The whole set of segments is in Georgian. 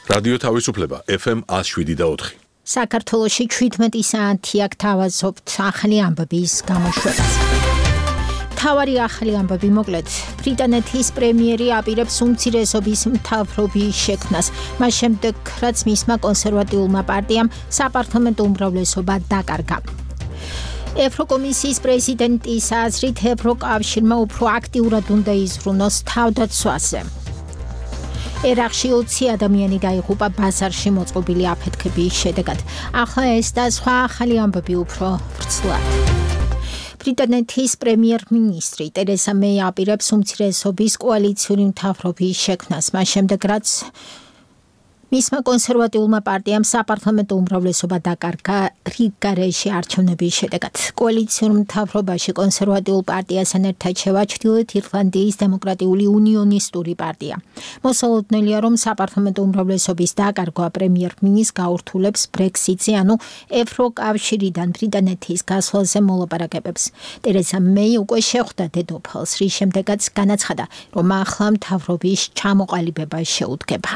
რადიო თავისუფლება FM 107.4. საქართველოში 17 საათია გთავაზობთ ახალი ამბების გამოშვებას. თავარი ახალი ამბები მოკლედ. ბრიტანეთის პრემიერი აპირებს უმცირესობის მთავრობის შექმნას, მას შემდეგ რაც მისმა კონსერვატიულმა პარტიამ საპარლამენტო უმრავლესობა დაკარგა. ევროკომისიის პრეზიდენტის აზრით ევროკავშირმა უფრო აქტიურად უნდა იზრუნოს თავდაცვაზე. ერაყში 20 ადამიანი დაიღუპა ბაზარში მოწყობილი აფეთქების შედეგად. ახლა ეს და სხვა ახალი ამბები უფრო ვრცლად. ბრიტანეთის პრემიერ-მინისტრი ტერეზა მეი აპირებს უმცირესობის კოალიციური მთავრობის შექმნას, მას შემდეგ რაც მისმა კონსერვატიულმა პარტიამ საპარლამენტო უმრავლესობა დაკარგა რიგ გარეშე არჩევნების შედეგად. კოალიციურ მთავრობაში კონსერვატიულ პარტიასთან ერთად შევა ჩრდილოეთ ირლანდიის დემოკრატიული უნიონისტური პარტია. მოსალოდნელია, რომ საპარლამენტო უმრავლესობის დაკარგვა პრემიერ-მინისტრს გაურთულებს ბრექსიტზე, ანუ ევროკავშირიდან ბრიტანეთის გასვლაზე მოლაპარაკებებს. ტერეზა მეი უკვე შეხვდა დედოფალს, რის შემდეგაც განაცხადა, რომ ახლა მთავრობის ჩამოყალიბება შეუდგება.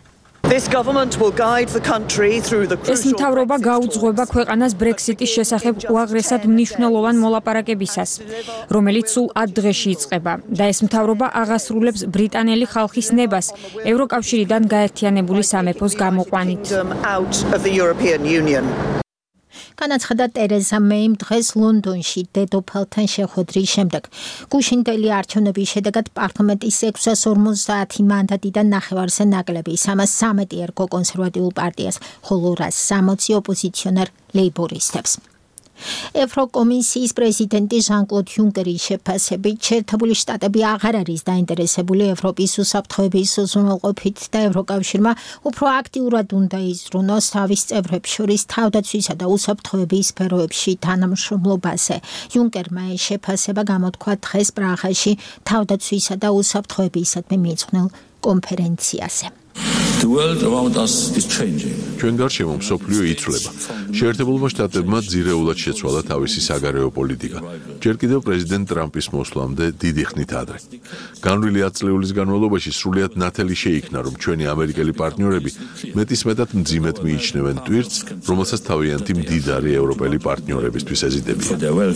ეს მთავრობა გაუძღვება ქვეყანას ბრექსიტის შესახებ უაღრესად მნიშვნელოვან მოლაპარაკებისას, რომელიც სულ 10 დღეში იწყება და ეს მთავრობა აღასრულებს ბრიტანელი ხალხის ნებას ევროკავშირიდან გაერთიანებული სამეფოს გამოყვანით. განაცხადა ტერეზა მეიმ დღეს ლონდონში დედოფალთან შეხვედრის შემდეგ. გუშინდელი არჩევნების შედეგად პარლამენტის 650 მანდატიდან ნახევარზე ნაკლები 313 ერგო კონსერვატიულ პარტიას, ხოლო 160 ოპოზიციონერ ლეიბორისტებს. ევროკომისიის პრეზიდენტი ჟან-კლოდ იუნკერის შეფასებით შეერთებული შტატები აღარ არის დაინტერესებული ევროპის უსაფრთხოების უზრუნველყოფით და ევროკავშირმა უფრო აქტიურად უნდა იზრუნოს თავის წევრებს შორის თავდაცვისა და უსაფრთხოების სფეროებში თანამშრომლობაზე. იუნკერმა ეს შეფასება გამოთქვა დღეს პრაღაში თავდაცვისა და უსაფრთხოებისადმი მიძღვნილ კონფერენციაზე. ჩვენ გარშემო მსოფლიო იცვლება. შეერთებულმა შტატებმა ძირეულად შეცვალა თავისი საგარეო პოლიტიკა. ჯერ კიდევ პრეზიდენტ ტრამპის მოსვლამდე დიდი ხნით ადრე. განვლილი 10 წლეულის განმავლობაში სრულიად ნათელი შეიქმნა, რომ ჩვენი ამერიკელი პარტნიორები მეტისმეტად მძიმედ მიიჩნევენ ტვირთს, რომელსაც თავიანთი მდიდარი ევროპელი პარტნიორებისთვის ეზიდებიან.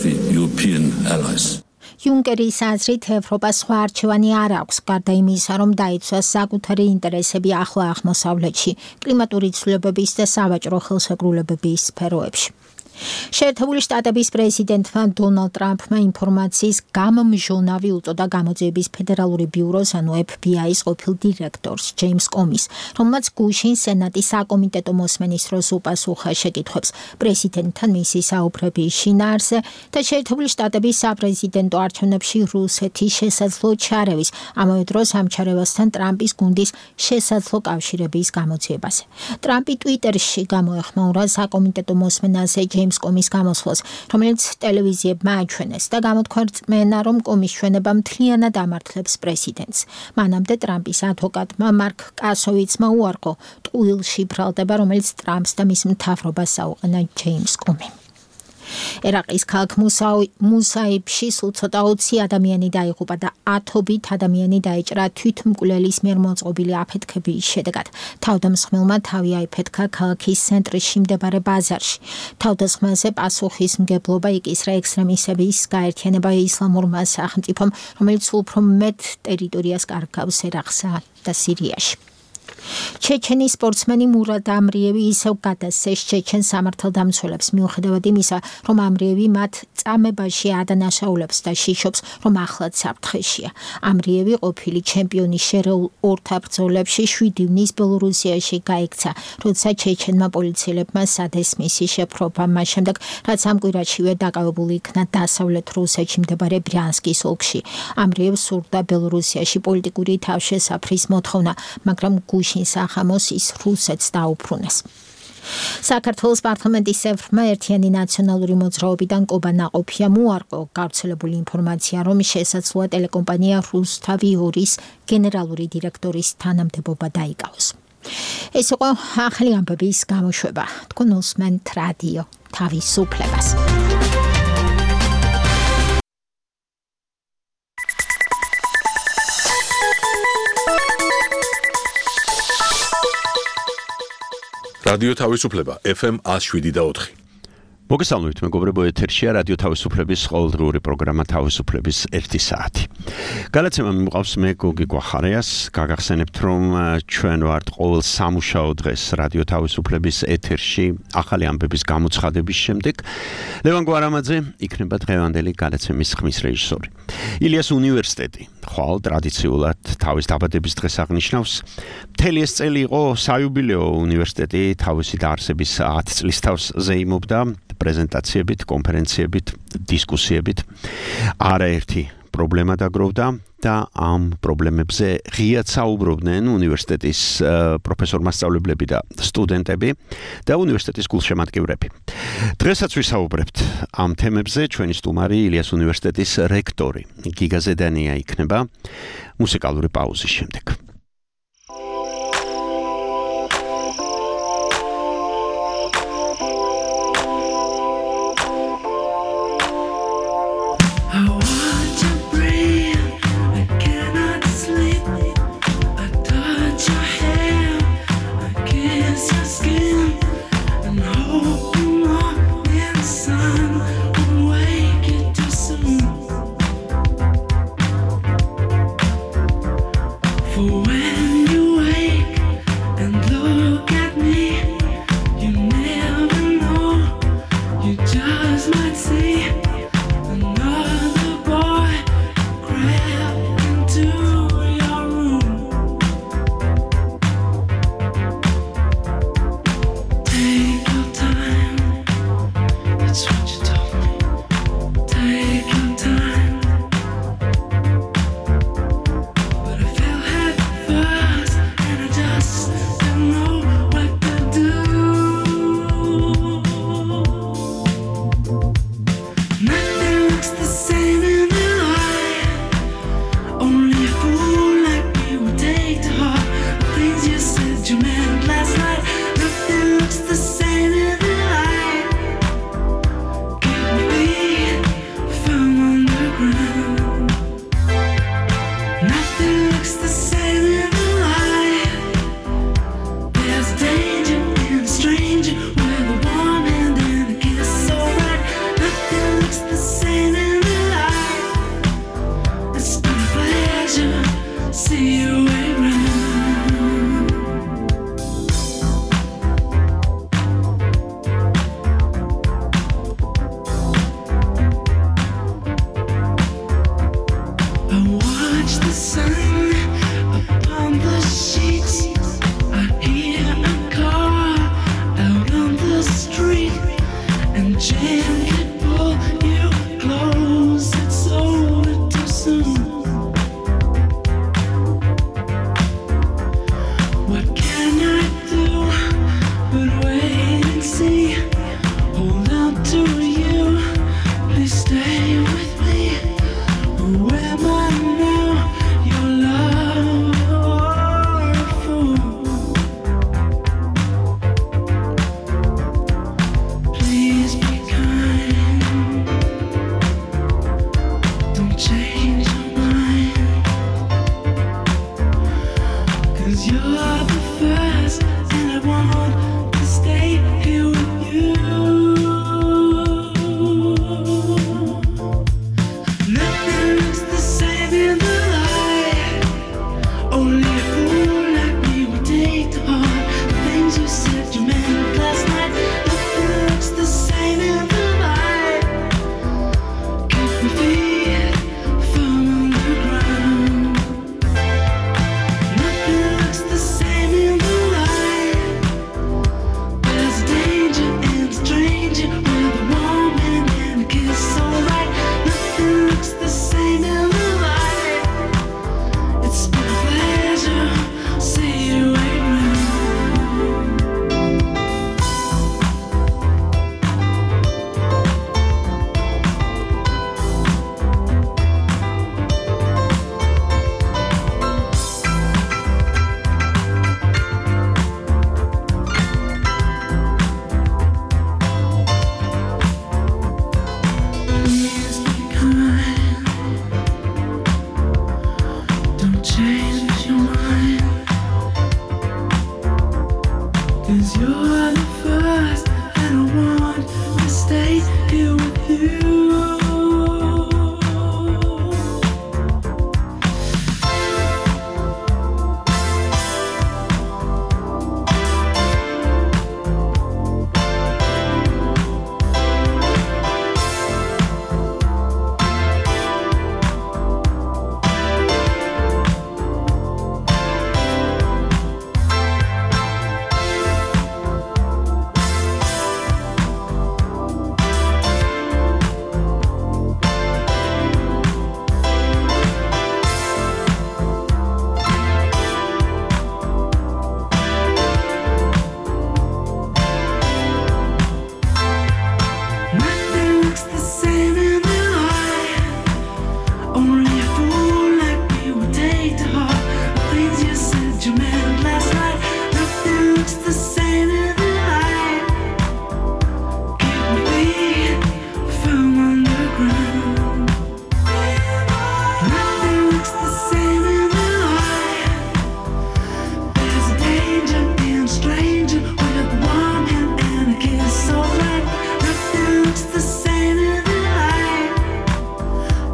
იუნკერის აზრით ევროპას სხვა არჩევანი არ აქვს, გარდა იმისა, რომ დაიცვას საკუთარი ინტერესები ახლო აღმოსავლეთში, კლიმატური ცვლილებების და სავაჭრო ხელშეკრულებების სფეროებში. შეერთებული შტატების პრეზიდენტმა დონალდ ტრამპმა ინფორმაციის გამომჟონავი უწოდა გამოძიების ფედერალური ბიუროს, ანუ FBI-ის ყოფილ დირექტორს ჯეიმს კომის, რომელმაც გუშინ სენატის საკომიტეტო მოსმენის დროს უპასუხა შეკითხვებს პრეზიდენტთან მისი საუბრების შინაარსზე და შეერთებული შტატების საპრეზიდენტო არჩევნებში რუსეთის შესაძლო ჩარევის, ამავე დროს ამ ჩარევასთან ტრამპის გუნდის შესაძლო კავშირების გამოძიებაზე. ტრამპი ტვიტერში გამოეხმაურა საკომიტეტო მოსმენაზე ჯეიმს კომის გამოსვლას, რომელიც ტელევიზიებმა აჩვენეს და გამოთქვა რწმენა, რომ კომის ჩვენება მთლიანად ამართლებს პრეზიდენტს. მანამდე ტრამპის ადვოკატმა მარკ კასოვიცმა უარყო ტყუილში ბრალდება, რომელიც ტრამპს და მის მთავრობას აუყენა ჯეიმს კომი. ერაყის ქალაქ მუსაიბში სულ ცოტა 20 ადამიანი დაიღუპა და ათობით ადამიანი დაიჭრა თვითმკვლელის მიერ მოწყობილი აფეთქების შედეგად. თავდამსხმელმა თავი აიფეთქა ქალაქის ცენტრში მდებარე ბაზარში. თავდასხმაზე პასუხისმგებლობა იკისრა ექსტრემისტების გაერთიანება ისლამურმა სახელმწიფომ, რომელიც უფრო მეტ ტერიტორიას კარგავს ერაყსა და სირიაში. ჩეჩენის სპორტსმენი მურად ამრიევი ისევ გადასცეს ჩეჩენ სამართალდამცველებს, მიუხედავად იმისა, რომ ამრიევი მათ წამებაში ადანაშაულებს და შიშობს, რომ ახლად საფრთხეშია. ამრიევი ყოფილი ჩემპიონი შერეულ ორთაბრძოლებში 7 ივნის ბელორუსიაში გაიქცა, როცა ჩეჩენმა პოლიციელებმა სადეს მისი შეფრობა, მას შემდეგ, რაც ამ კვირაშივე დაკავებული იქნა დასავლეთ რუსეთში მდებარე ბრიანსკის ოლქში. ამრიევს სურდა ბელორუსიაში პოლიტიკური თავშესაფრის მოთხოვნა, მაგრამ გუშინ სახამოს ის რუსეთს დაუბრუნეს. საქართველოს პარლამენტის წევრმა ერთიანი ნაციონალური მოძრაობიდან კობა ნაყოფია მოუარყო გავრცელებული ინფორმაცია, რომ შესაძლოა ტელეკომპანია რუსთავი 2-ის გენერალური დირექტორის თანამდებობა დაიკავოს. ეს იყო ახალი ამბების გამოშვება. თქვენ უსმენთ რადიო თავისუფლებას. რადიო თავისუფლება FM 107.4. მოგესალმებით, მეგობრებო, ეთერშია რადიო თავისუფლების ყოველდღიური პროგრამა თავისუფლების 1 საათი. გადაცემა მიმყავს მე გოგი გვახარიას, გაგახსენებთ, რომ ჩვენ ვართ ყოველ სამუშაო დღეს რადიო თავისუფლების ეთერში ახალი ამბების გამოცხადების შემდეგ. ლევან გვარამაძე იქნება დღევანდელი გადაცემის ხმის რეჟისორი. ილიას უნივერსიტეტი ხვალ ტრადიციულად თავის დაბადების დღეს აღნიშნავს. მთელი ეს წელი იყო საიუბილეო უნივერსიტეტი თავისი დაარსების 10 წლის თავს ზეიმობდა პრეზენტაციებით, კონფერენციებით, დისკუსიებით. არაერთი პრობლემა დაგროვდა და ამ პრობლემებზე ღიად საუბრობდნენ უნივერსიტეტის პროფესორ-მასწავლებლები და სტუდენტები და უნივერსიტეტის გულშემატკივრები. დღესაც ვისაუბრებთ ამ თემებზე. ჩვენი სტუმარი ილიას უნივერსიტეტის რექტორი გიგა ზედანია იქნება მუსიკალური პაუზის შემდეგ.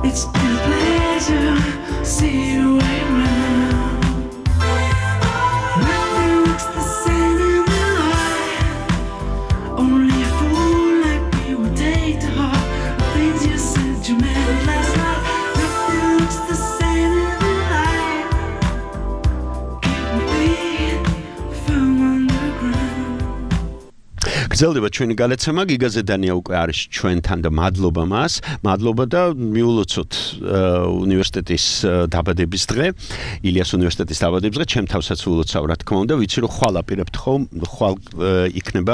It's been a pleasure to see you around. Nothing looks the same in the light. Only a fool like me would take to heart the things you said you meant last night. Nothing looks the same in the light. Keep me feet firm underground. გრძელდება ჩვენი გადაცემა გიგაზე დანია უკვე არის ჩვენთან და მადლობა მას მადლობა და მიულოცოთ უნივერსიტეტის დაბადების დღე ილიას უნივერსიტეტის დაბადების დღე ჩემ თავსაც ულოცავ რა თქმა უნდა ვიცი რომ ხვალ აპირებთ ხომ ხვალ იქნება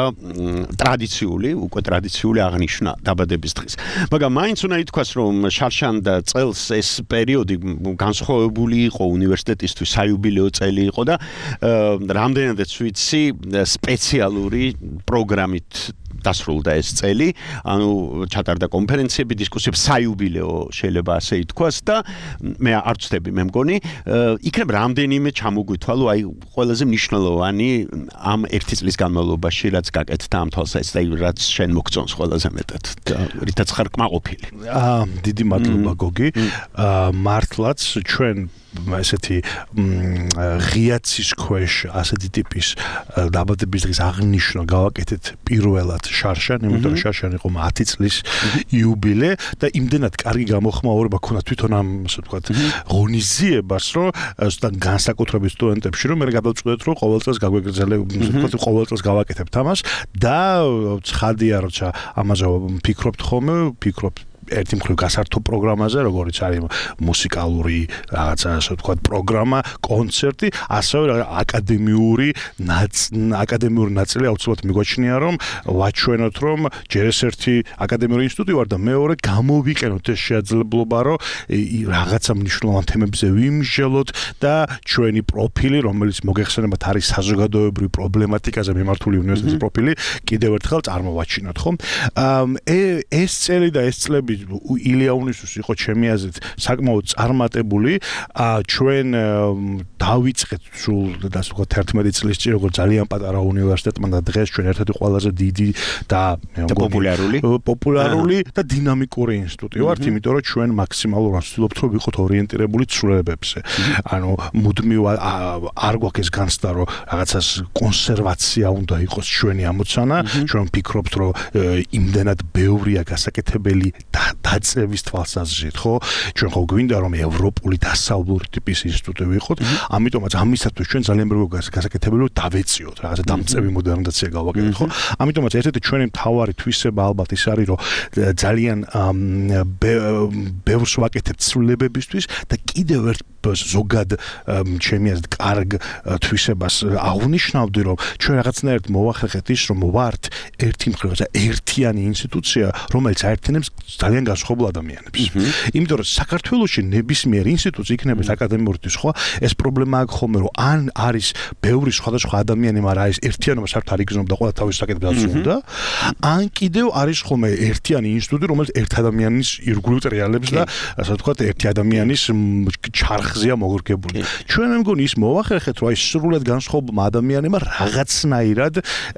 ტრადიციული აღნიშვნა დაბადების დღის მაგრამ მაინც უნდა ითქვას რომ შარშან და წელს ეს პერიოდი განსხვავებული იყო უნივერსიტეტისთვის საიუბილეო წელი იყო და რამდენადაც ვიცი სპეციალური პროგრამით დასრულდა ეს წელი, ანუ ჩატარდა კონფერენციები, დისკუსიები, საიუბილეო შეიძლება ასე ითქვას და მე არ ვწდები, მე მგონი, იქნებ რამდენიმე ჩამოგვითვალო, აი ყველაზე მნიშვნელოვანი ამ ერთი წლის განმავლობაში, რაც გაკეთდა ამ თვალსაჩინო, რაც შენ მოგწონს ყველაზე მეტად და რითაც ხარ კმაყოფილი. დიდი მადლობა გოგი. მართლაც ჩვენ ესეთი ღიაცის ქვეშ ასეთი ტიპის დაბადების დღის აღნიშვნა გავაკეთეთ პირველად შარშან, იმიტომ რომ შარშან იყო 10 წლის იუბილე და იმდენად კარგი გამოხმაურება ქონდა თვითონ ამ ასე ვთქვათ ღონისძიებას, რომ ზუსტად განსაკუთრებით სტუდენტებში, რომ მე გადავწყვეტ, რომ ყოველ წელს გაგვეგრძელებ, ყოველ წელს გავაკეთებთ ამას და ცხადია, როცა ამაზე ფიქრობთ ხოლმე, ერთი მხრივ გასართო პროგრამაზე, როგორც არის მუსიკალური რაღაცა, ასე ვთქვათ, პროგრამა, კონცერტი, ასევე აკადემიური ნაწილი აუცილებლად მიგვაჩნია, რომ ვაჩვენოთ, რომ ჯერ ეს ერთი აკადემიური ინსტიტუტი ვარ და მეორე გამოვიყენოთ ეს შესაძლებლობა, რომ რაღაცა მნიშვნელოვან თემებზე ვიმსჯელოთ და ჩვენი პროფილი, რომელიც მოგეხსენებათ არის საზოგადოებრივი პრობლემატიკაზე მიმართული უნივერსიტეტის პროფილი, კიდევ ერთხელ წარმოვაჩინოთ, ხო? ეს წელი და ეს წლები ილია უნივერსიტეტის იყო ჩემი აზრით საკმაოდ წარმატებული. ჩვენ დავიწყეთ სულ ასე ვთქვათ 11 წლის წინ როგორც ძალიან პატარა უნივერსიტეტმა და დღეს ჩვენ ერთ-ერთი ყველაზე დიდი და პოპულარული და დინამიკური ინსტიტუტი ვართ, იმიტომ რომ ჩვენ მაქსიმალურად ვცდილობთ რომ ვიყოთ ორიენტირებული ცვლილებებზე. ანუ მუდმივ არ გვაქვს ეს განცდა რომ რაღაცას კონსერვაცია უნდა იყოს ჩვენი ამოცანა, ჩვენ ვფიქრობთ რომ იმდენად ბევრია გასაკეთებელი დაწევის თვალსაზრისით, ხო? ჩვენ ხო გვინდა რომ ევროპული დასავლური ტიპის ინსტიტუტი ვიყოთ, ამიტომაც ამისათვის ჩვენ ძალიან ბევრი გასაკეთებელი დავეციოთ, რაღაცა დამწევი მოდერნიზაცია გავაკეთოთ, ხო? ამიტომაც ერთ-ერთი ჩვენი მთავარი თვისება ალბათ ის არის, რომ ძალიან ბევრს ვაკეთებთ ცვლილებებისთვის და კიდევ ერთ ზოგად ჩემი აზრით კარგ თვისებას აღნიშნავდი, რომ ჩვენ რაღაცნაირად მოვახერხეთ ის, რომ ვართ ერთი მხრივ ერთიანი ინსტიტუცია, რომელიც აერთიანებს ძალიან განსხვავებულ ადამიანებს. იმიტომ რომ საქართველოში ნებისმიერ ინსტიტუტს იქნება აკადემიური სხვა, ეს პრობლემა აქვს ხოლმე, რომ ან არის ბევრი სხვადასხვა ადამიანი, მაგრამ არის ერთიანობა საერთოდ არ იგრძნობა და ყველა თავის საკითხებს უნდა, ან კიდევ არის ხოლმე ერთიანი ინსტიტუტი, რომელიც ერთ ადამიანის ირგვლივ ტრიალებს და ასე ვთქვათ, ერთი ადამიანის ჩარხზეა მოგორგებული. ჩვენ მე მგონი ის მოვახერხეთ, რომ აი სრულად განსხვავებულმა ადამიანებმა რაღაცნაირად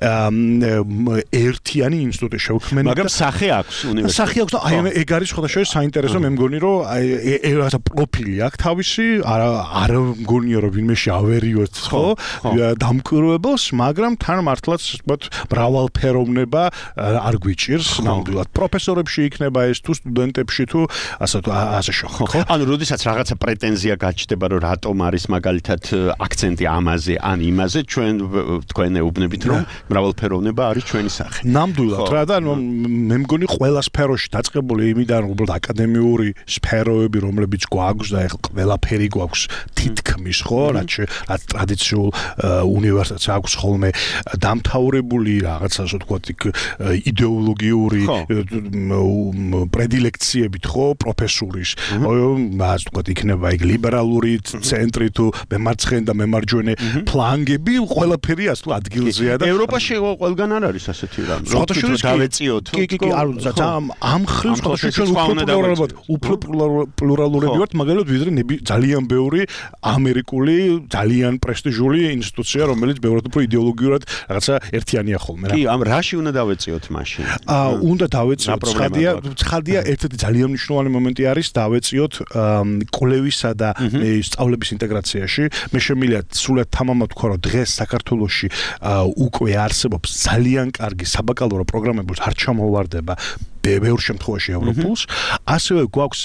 ერთიანი ინსტიტუტი შევქმნათ. მაგრამ სახე აქვს უნივერსიტეტს. სახე აქვს და აი ეგ არის შესაძლოა საინტერესო, მე მგონი რომ აი რაღაცა პროფილი აქვს თავისი, არ მგონია რომ ვინმეში ავერიოთ, ხო? დამკვირვებელს, მაგრამ თან მართლაც ვთქვათ მრავალფეროვნება არ გვიჭირს ნამდვილად. პროფესორებში იქნება ეს თუ სტუდენტებში თუ ასე ხო? ანუ როდესაც რაღაცა პრეტენზია გაჩნდება, რომ რატომ არის მაგალითად აქცენტი ამაზე ან იმაზე, ჩვენ თქვენ ეუბნებით, რომ მრავალფეროვნება არის ჩვენი სახე. ნამდვილად რა და მე მგონი ყველა სფეროში დაწყებული იმიდან, რომ უბრალოდ აკადემიური სფეროები, რომლებიც გვაქვს და ეხლა ყველაფერი გვაქვს თითქმის, ხო, რაც ტრადიციულ უნივერსიტეტს აქვს ხოლმე დამთავრებული რაღაცა, ასე ვთქვათ, იდეოლოგიური პრედილექციებით, ხო, პროფესურის. ასე ვთქვათ, იქნება იქ ლიბერალური ცენტრი თუ მემარცხენე და მემარჯვენე ფლანგები, ყველაფერი ასე თუ ადგილზეა და ევროპაში ყველგან არ არის ასეთი რამ. დავეციოთ. კი, არ ამ ხრივ სხვადასხვა ჩვენ უფრო პლურალურები ვართ, მაგალითად ვიდრე ძალიან ბევრი ამერიკული ძალიან პრესტიჟული ინსტიტუცია, რომელიც ბევრად უფრო იდეოლოგიურად რაღაცა ერთიანია ხოლმე რა. კი, ამ რაში უნდა დავეწიოთ მაშინ? უნდა დავეწიოთ. ცხადია, ერთ-ერთი ძალიან მნიშვნელოვანი მომენტი არის დავეწიოთ კვლევისა და სწავლების ინტეგრაციაში. მე შემიძლია სულად თამამად ვქვა, რომ დღეს საქართველოში უკვე არსებობს ძალიან კარგი საბაკალავრო პროგრამები, არ ჩამოვარდება ბევრ შემთხვევაში ევროპულს. ასევე გვაქვს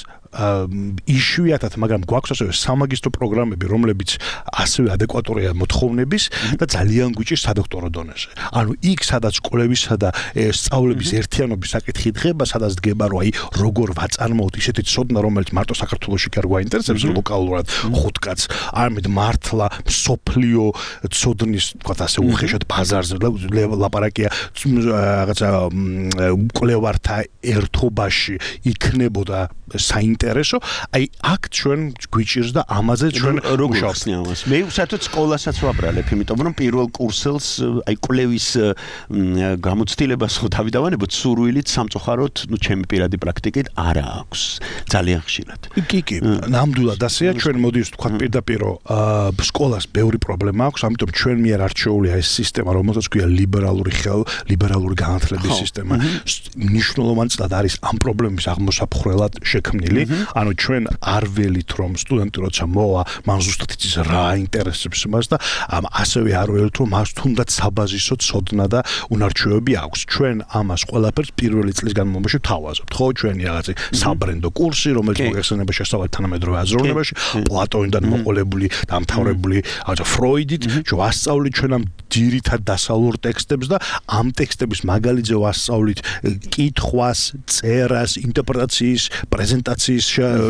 იშვიათად, მაგრამ გვაქვს ასევე სამაგისტრო პროგრამები, რომლებიც ასევე ადეკვატურია მოთხოვნების და ძალიან გვიჭირს სადოქტორო დონეზე. ანუ იქ, სადაც კვლევისა და სწავლების ერთიანობის საკითხი დგება, სადაც დგება, რომ როგორ ვაწარმოოთ ისეთი ცოდნა, რომელიც მარტო საქართველოში კი არ გვაინტერესებს ლოკალურად ხუთკაც, არამედ მართლა მსოფლიო ცოდნის, თქვათ ასე, უხეშად ბაზარზე ლაპარაკია რაღაცა კვლევართა ერთობაში იქნებოდა საინტერესო, აი აქ ჩვენ გვიჭირს და ამაზე ჩვენ როგორ ხსნი ამას. მე საერთოდ სკოლასაც ვაბრალებ, იმიტომ რომ პირველ კურსელს აი კვლევის გამოცდილებას დავიდავანებოთ სურვილით, სამწუხაროდ, ჩემი პირადი პრაქტიკით არა აქვს. ძალიან ხშირად. კი, ნამდვილად ასეა, ჩვენ მოდით ვთქვათ პირდაპირ, რომ სკოლას ბევრი პრობლემა აქვს, ამიტომ ჩვენ მიერ არჩეულია ეს სისტემა, რომელსაც ქვია ლიბერალური განათლების სისტემა. მნიშვნელოვანი წლად არის ამ პრობლემის აღმოსაფხრელად შექმნილი. ანუ ჩვენ არ ველით რომ სტუდენტი როცა მოვა, მან ზუსტად იცის რა ინტერესებს მას და ასევე არ ველით რომ მას თუნდაც საბაზისო ცოდნა და უნარჩვევები აქვს. ჩვენ ამას ყველაფერს პირველი წლის განმავლობაში ვთავაზობთ. ხო, ჩვენი რაღაცა საბრენდო კურსი, რომელიც მოგეხსენება შესავალ თანამედროვე აზროვნებაში, პლატონიდან მოყოლებული, დამთავრებული ფროიდით, ვასწავლით ჩვენ ამ ძირითად დასავლურ ტექსტებს და ამ ტექსტების მაგალითზე ვასწავლით კითხვას, წერას, ინტერპრეტაციის, პრეზენტაციის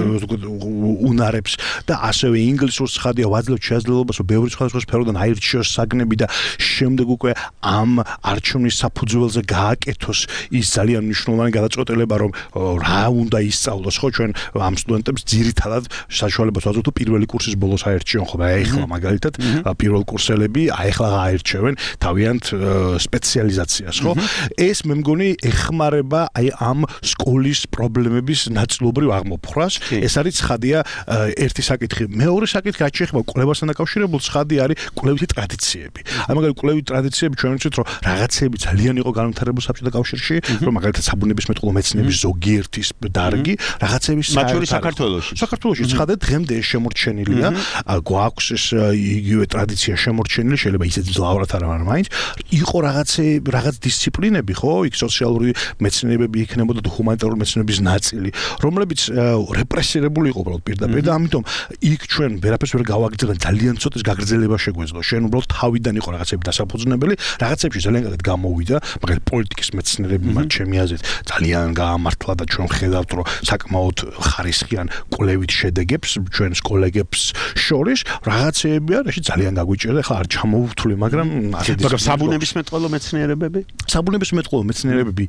უნარებს და ასევე ინგლისურს ხადია ვაძლევთ შესაძლებლობას, რომ ბევრი სხვადასხვა სფეროდან აირჩიოს საგნები და შემდეგ უკვე ამ არჩევნის საფუძველზე გააკეთოს ის ძალიან მნიშვნელოვანი გადაწყვეტილება, რომ რა უნდა ისწავლოს. ხო, ჩვენ ამ სტუდენტებს ძირითადად საშუალებას ვაძლევთ, რომ პირველი კურსის ბოლოს აერჩიონ, ხო, აი ახლა მაგალითად პირველ კურსელები ახლა აერჩევენ თავიანთ სპეციალიზაციას, ხო? ეს მე მგონი ეხმარება აი ამ სკოლის პრობლემების ნაწილობრივ აღმოფხვრას. ეს არის ცხადია ერთი საკითხი. მეორე საკითხი რაც შეეხება კვლევასთან დაკავშირებულ, ცხადი არის კვლევითი ტრადიციები. აი მაგალითად კვლევითი ტრადიციები ჩვენ ვიცით, რომ რაღაცები ძალიან იყო განვითარებული საბჭოთა კავშირში, რომ მაგალითად საბუნებისმეტყველო მეცნიერების ზოგიერთის დარგი, რაღაცების საქართველოში ცხადად დღემდე ეს შემორჩენილია. გვაქვს ეს იგივე ტრადიცია შემორჩენილი, შეიძლება ისეთ ძლავრად არ ვარ მაინც. იყო რაღაც დისციპლინები, ხო, იქ სოციალური მეცნიერებები იქნებოდა და ჰუმანიტარული მეცნიერების ნაწილი, რომლებიც რეპრესირებული იყო უბრალოდ პირდაპირ და ამიტომ იქ ჩვენ ვერაფერს ვერ გავაგრძელებთ, ძალიან ცოტას გაგრძელება შეგვეძლო. შენ უბრალოდ თავიდან იყო რაღაცები დასაფუძნებელი, რაღაცებში ძალიან კარგად გამოვიდა, მაგალითად პოლიტიკის მეცნიერები მათ ჩემი აზრით ძალიან გაამართლა და ჩვენ ხედავთ, რომ საკმაოდ ხარისხიან კვლევით შედეგებს ჩვენს კოლეგებს შორის რაღაცეები არის, ძალიან გაგვიჭირდა, ხა არ ჩამოვთვლი, მაგრამ საბუნებისმეტყველო მეცნიერებები? საბუნებისმეტყველო მეცნიერებები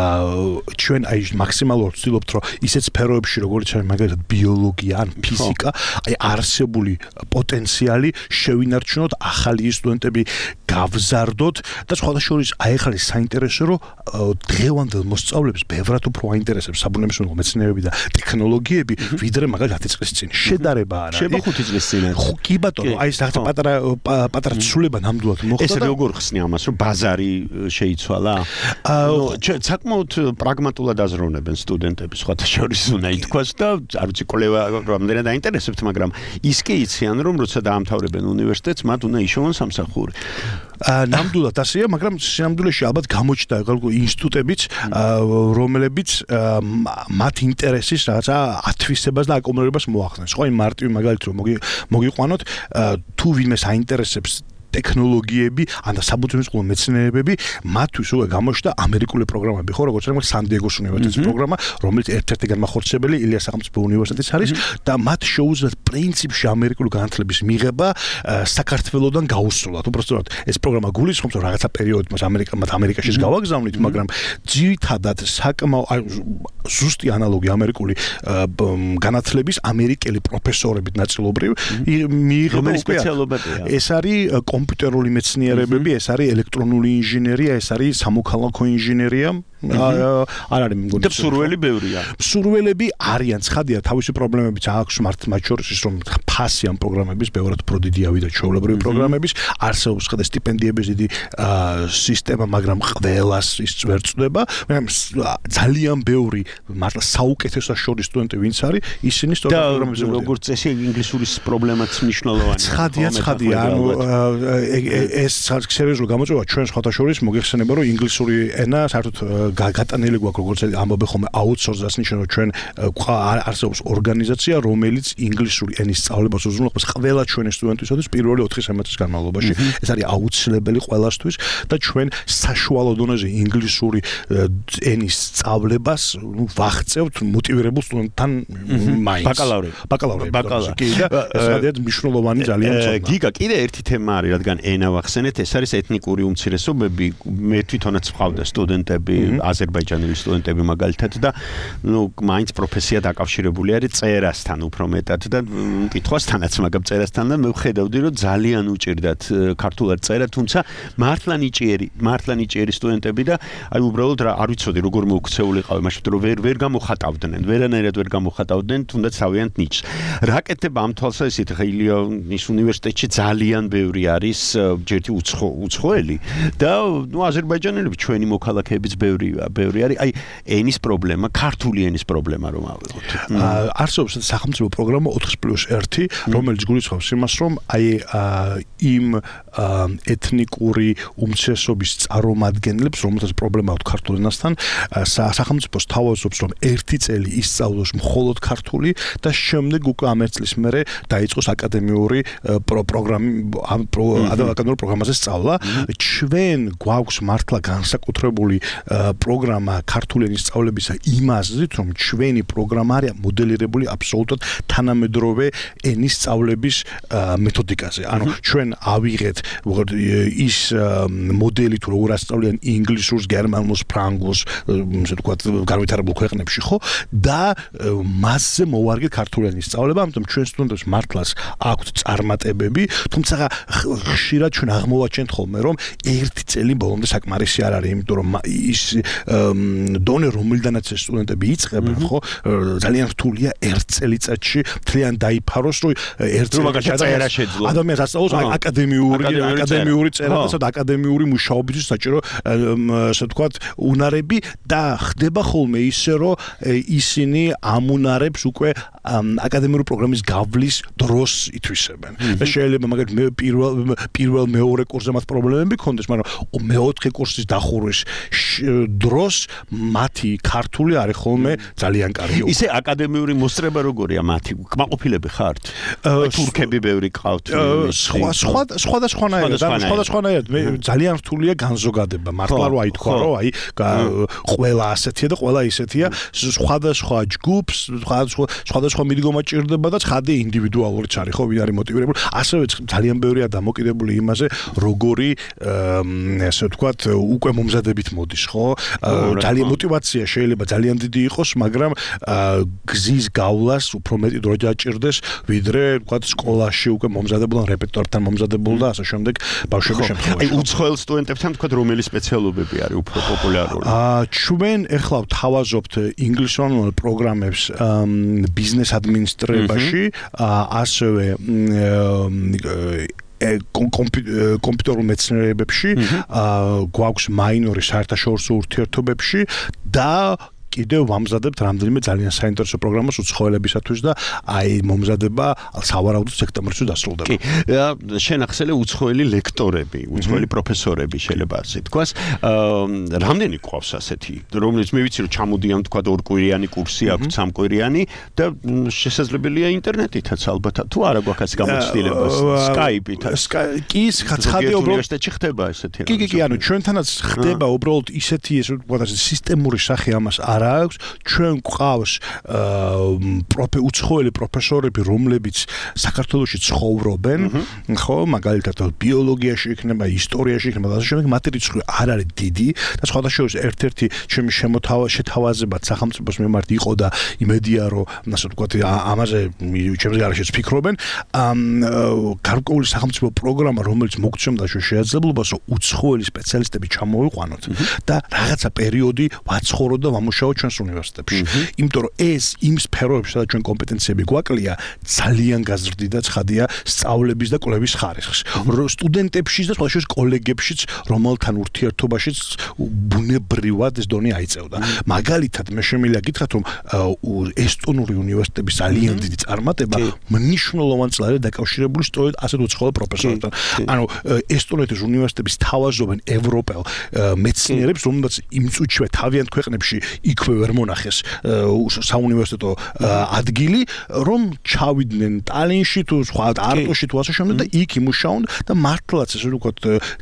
ჩვენ აი მაქსიმალურად ვცდილობთ, რომ ისეთ სფეროებში, როგორც არის მაგალითად ბიოლოგია ან ფიზიკა, აი არსებული პოტენციალი შევინარჩუნოთ, ახალი სტუდენტები გავზარდოთ და სხვადასხვა აი ახლა საინტერესო, რომ დღევანდელ მოსწავლეებს ბევრად უფრო აინტერესებს საბუნებისმეტყველო მეცნიერებები და ტექნოლოგიები, ვიდრე მაგალითად 10 წლის წინ. შედარება არ არის. შეიძლება 5 წლის წინ. კი ბატონო, აი ეს რაღაცა პატარა ცვლილება ნამდვილად მოხდა. ეს როგორ ხსნი ამას, რომ ბაზარი შეიცვალა? საკმაოდ პრაგმატულად აზროვნებენ სტუდენტები, სხვათა შორის უნდა ითქვას და არ ვიცი კვლევა რამდენად აინტერესებთ, მაგრამ ის კი იციან, რომ როცა დაამთავრებენ უნივერსიტეტს, მათ უნდა იშოვონ სამსახური. ნამდვილად ასეა, მაგრამ სინამდვილეში ალბათ გამოჩნდა ინსტიტუტებიც, რომლებიც მათ ინტერესის რაღაცა ათვისებას და აკუმულირებას მოახდენს. ხო, მარტივი მაგალითი რომ მოგიყვანოთ, თუ ვინმეს აინტერესებს ტექნოლოგიები, ან და საბუნებისმეტყველო მეცნიერებები, მათთვის უკვე გამოჩნდა ამერიკული პროგრამები, ხო, როგორც არის სან-დიეგოს უნივერსიტეტის პროგრამა, რომელიც ერთ-ერთი განმახორციელებელი ილიას სახელმწიფო უნივერსიტეტის არის და მათ შეუძლიათ პრინციპში ამერიკული განათლების მიღება საქართველოსდან გაუსწრულად. უბრალოდ ეს პროგრამა გულისხმობს, რომ რაღაცა პერიოდით მათ ამერიკაშიც გავაგზავნით, მაგრამ ძირითადად ზუსტი ანალოგი ამერიკული განათლების ამერიკელი პროფესორებით ნაწილობრივ მიიღება უკვე. ეს არის კომპიუტერული მეცნიერებები, ეს არის ელექტრონული ინჟინერია, ეს არის სამოქალაქო ინჟინერია. არ არის მგონი. და მსურველი ბევრია. მსურველები არიან, ცხადია, თავისი პრობლემებიც აქვს მათ შორის ის რომ ფასი ამ პროგრამების ბევრად უფრო დიდი ავიდა ჩვეულებრივი პროგრამების, არსებობს ხდა სტიპენდიების დიდი სისტემა, მაგრამ ყველას ის ვერ წდება. მაგრამ ძალიან ბევრი მართლა საუკეთესო შორის სტუდენტი ვინც არის, ისინი სწორედ პროგრამებზე მოდიან. როგორც წესი ინგლისურის პრობლემაც მნიშვნელოვანია. ცხადია, ანუ ეს სერიოზული გამოწვევა ჩვენ სხვათა შორის მოგეხსენება რომ ინგლისური ენა საერთოდ გატანილი გვაქვს როგორც ამბობენ ხოლმე აუთსორსს ნიშნავს ჩვენ არსებობს ორგანიზაცია რომელიც ინგლისური ენის სწავლებას უზრუნველყოფს ყველა ჩვენი სტუდენტისათვის პირველი 4 სემესტრის განმავლობაში ეს არის აუცილებელი ყველასთვის და ჩვენ საშუალო დონეზე ინგლისური ენის სწავლებას ვახცევთ მოტივირებულ სტუდენტთან მაინც ბაკალავრები კი და ეს არის მნიშვნელოვანი ძალიან ცოდნა გიგა კიდე ერთი თემა არის რადგან ენა ვახსენეთ ეს არის ეთნიკური უმცირესობები მე თვითონაც ვყავდა სტუდენტები აზერბაიჯანელი სტუდენტები მაგალითად და ნუ მაინც პროფესია დაკავშირებული არის წერასთან უფრო მეტად და კითხვასთანაც მაგრამ წერასთან და მე ვხედავდი რომ ძალიან უჭირდათ ქართულად წერა თუმცა მართლა ნიჭიერი სტუდენტები და აი უბრალოდ არ ვიცოდი როგორ მოუქცეულიყავი მაშინ რომ ვერ გამოხატავდნენ ვერანაირად ვერ გამოხატავდნენ თუნდაც თავიანთ ნიჭს რა კეთდება ამ თვალსაზრისით ხა ილიონის უნივერსიტეტში ძალიან ბევრი არის ჯერთი უცხოელი და ნუ აზერბაიჯანელები ჩვენი მოქალაქეებიც ბევრი არის აი ენის პრობლემა ქართული ენის პრობლემა რომ ავიღოთ არსებობს სახელმწიფო პროგრამა 4+1 რომელიც გულისხმობს იმას რომ აი იმ ეთნიკური უმცირესობის წარმომადგენლებს რომელთაც პრობლემა აქვს ქართულ ენასთან სახელმწიფოს თავაზობს რომ ერთი წელი ისწავლოს მხოლოდ ქართული და შემდეგ უკვე ამ ერთ წლის მერე დაიწყოს აკადემიური პროგრამაზე სწავლა ჩვენ გვაქვს მართლა განსაკუთრებული პროგრამა ქართული ენის სწავლებისა იმ აზრით რომ ჩვენი პროგრამა არის მოდელირებული აბსოლუტურად თანამედროვე ენის სწავლების მეთოდიკაზე ანუ ჩვენ ავიღეთ ის მოდელი თუ როგორ ასწავლიან ინგლისურს, გერმანულს, ფრანგულს, ასე ვთქვათ, განვითარებულ ქვეყნებში, ხო? და მასზე მოვარგეთ ქართული ენის სწავლება, ამიტომ ჩვენ სტუდენტებს მართლაც აქვთ წარმატებები, თუმცა ხშირად ჩვენ აღმოვაჩენთ ხოლმე, რომ ერთი წელი ბოლომდე საკმარისი არ არის, იმიტომ რომ ის დონე რომელიდანაც ეს სტუდენტები იწყებენ, ხო? ძალიან რთულია ერთ წელიწადში მთლიან დაიფაროს, რომ ერთ წელიწადში ადამიანს ასწავლოს აკადემიური წერა და აკადემიური მუშაობისთვის საჭირო ასე ვთქვათ უნარები და ხდება ხოლმე ისე რომ ისინი ამ უნარებს უკვე აკადემიური პროგრამის გავლის დროს ითვისებენ და შეიძლება მაგალითად პირველ მეორე კურსზე მათ პრობლემები ქონდეს მაგრამ მეოთხე კურსის დახურვის დროს მათი ქართული არის ხოლმე ძალიან კარგი ისე აკადემიური მოსწრება როგორია მათი კმაყოფილები ხართ თურქები ბევრი ყავთ სხვადასხვანაირად მე ძალიან რთულია განზოგადება მართლა რომ აი თქვა რომ აი ყველა ასეთია და ყველა ისეთია სხვადასხვა ჯგუფს სხვადასხვა მიდგომა ჭირდება და ცხადია ინდივიდუალურიც არის ხო ვინ არის მოტივირებული ასევე ძალიან ბევრია დამოკიდებული იმაზე როგორი ასე ვთქვათ უკვე მომზადებით მოდის ხო ძალიან мотивация შეიძლება ძალიან დიდი იყოს მაგრამ გზის გავლას უფრო მეტი დრო დაჭირდეს ვიდრე ვთქვათ სკოლაში უკვე მომზადებულ რეპერტუართან მომზადებულ და ასე შემდეგ ბავშვების შემთხვევაში აი უცხოელ სტუდენტებთან თქვა რომელი სპეციალობები არის უფრო პოპულარული ჩვენ ეხლა ვთავაზობთ ინგლისურენოვან პროგრამებს ბიზნეს ადმინისტრირებაში ასევე კომპიუტერულ მეცნიერებებში გვაქვს მაინორი საერთაშორისო ურთიერთობებში და კიდევ ვამზადებთ რამდენიმე ძალიან საინტერესო პროგრამას უცხოელებისათვის და აი მომზადება სავარაუდოდ სექტემბერში დასრულდება. კი, შენ ახსენე უცხოელი ლექტორები, უცხოელი პროფესორები შეიძლება ასე თქვას. რამდენი ყავს ასეთი, რომელიც მე ვიცი რომ ჩამოდიან თქვა ორკვირიანი კურსი აქვს, სამკვირიანი და შესაძლებელია ინტერნეტითაც ალბათ თუ არა გვაქვს გამოცდილება Skype-ით. კი, ცხადია უბრალოდ უნივერსიტეტში ხდება ესეთი. კი, ანუ ჩვენთანაც ხდება უბრალოდ ისეთი ესე ვთქვათ სისტემური სახე ამას არ აქვს ჩვენ გვყავს უცხოელი პროფესორები რომლებიც საქართველოში ცხოვრობენ ხო მაგალითად ბიოლოგიაში იქნება ისტორიაში იქნება და ასე შემდეგ მათი რიცხვი არ არის დიდი და სხვადასხვა ერთ-ერთი ჩემი შეთავაზებაც სახელმწიფოს მიმართ იყო და იმედია რომ ასე ვთქვათ ამაზე ჩემს გარშეც ფიქრობენ გარკვეული სახელმწიფო პროგრამა რომელიც მოგცემდა შესაძლებლობას რომ უცხოელი სპეციალისტები ჩამოვიყვანოთ და რაღაცა პერიოდი ვაცხოვროთ და ვამუშაოთ ჩვენს უნივერსიტეტებში იმიტომ რომ ეს იმ სფეროებში სადაც ჩვენ კომპეტენციები გვაკლია ძალიან გაზრდიდა ცხადია სწავლების და კვლევის ხარისხს სტუდენტებშიც და სხვადასხვა კოლეგებშიც რომელთან ურთიერთობაშიც ბუნებრივად ეს დონე აიწევდა მაგალითად მე შემიძლია გითხრათ რომ ესტონური უნივერსიტეტების ძალიან დიდი წარმატება მნიშვნელოვან წლად დაკავშირებული სწორედ ასეთ უცხოელ პროფესორებთან ანუ ესტონეთის უნივერსიტეტების თავაზობენ ევროპელ მეცნიერებს რომელსაც იმ წუთშივე თავიანთ ქვეყნებში იქვე ვერ მონახეს საუნივერსიტეტო ადგილი რომ ჩავიდნენ ტალინში თუ სხვა არტოში თუ ასე შემდეგ და იქ იმუშაონ და მართლაც ესე ვთქვათ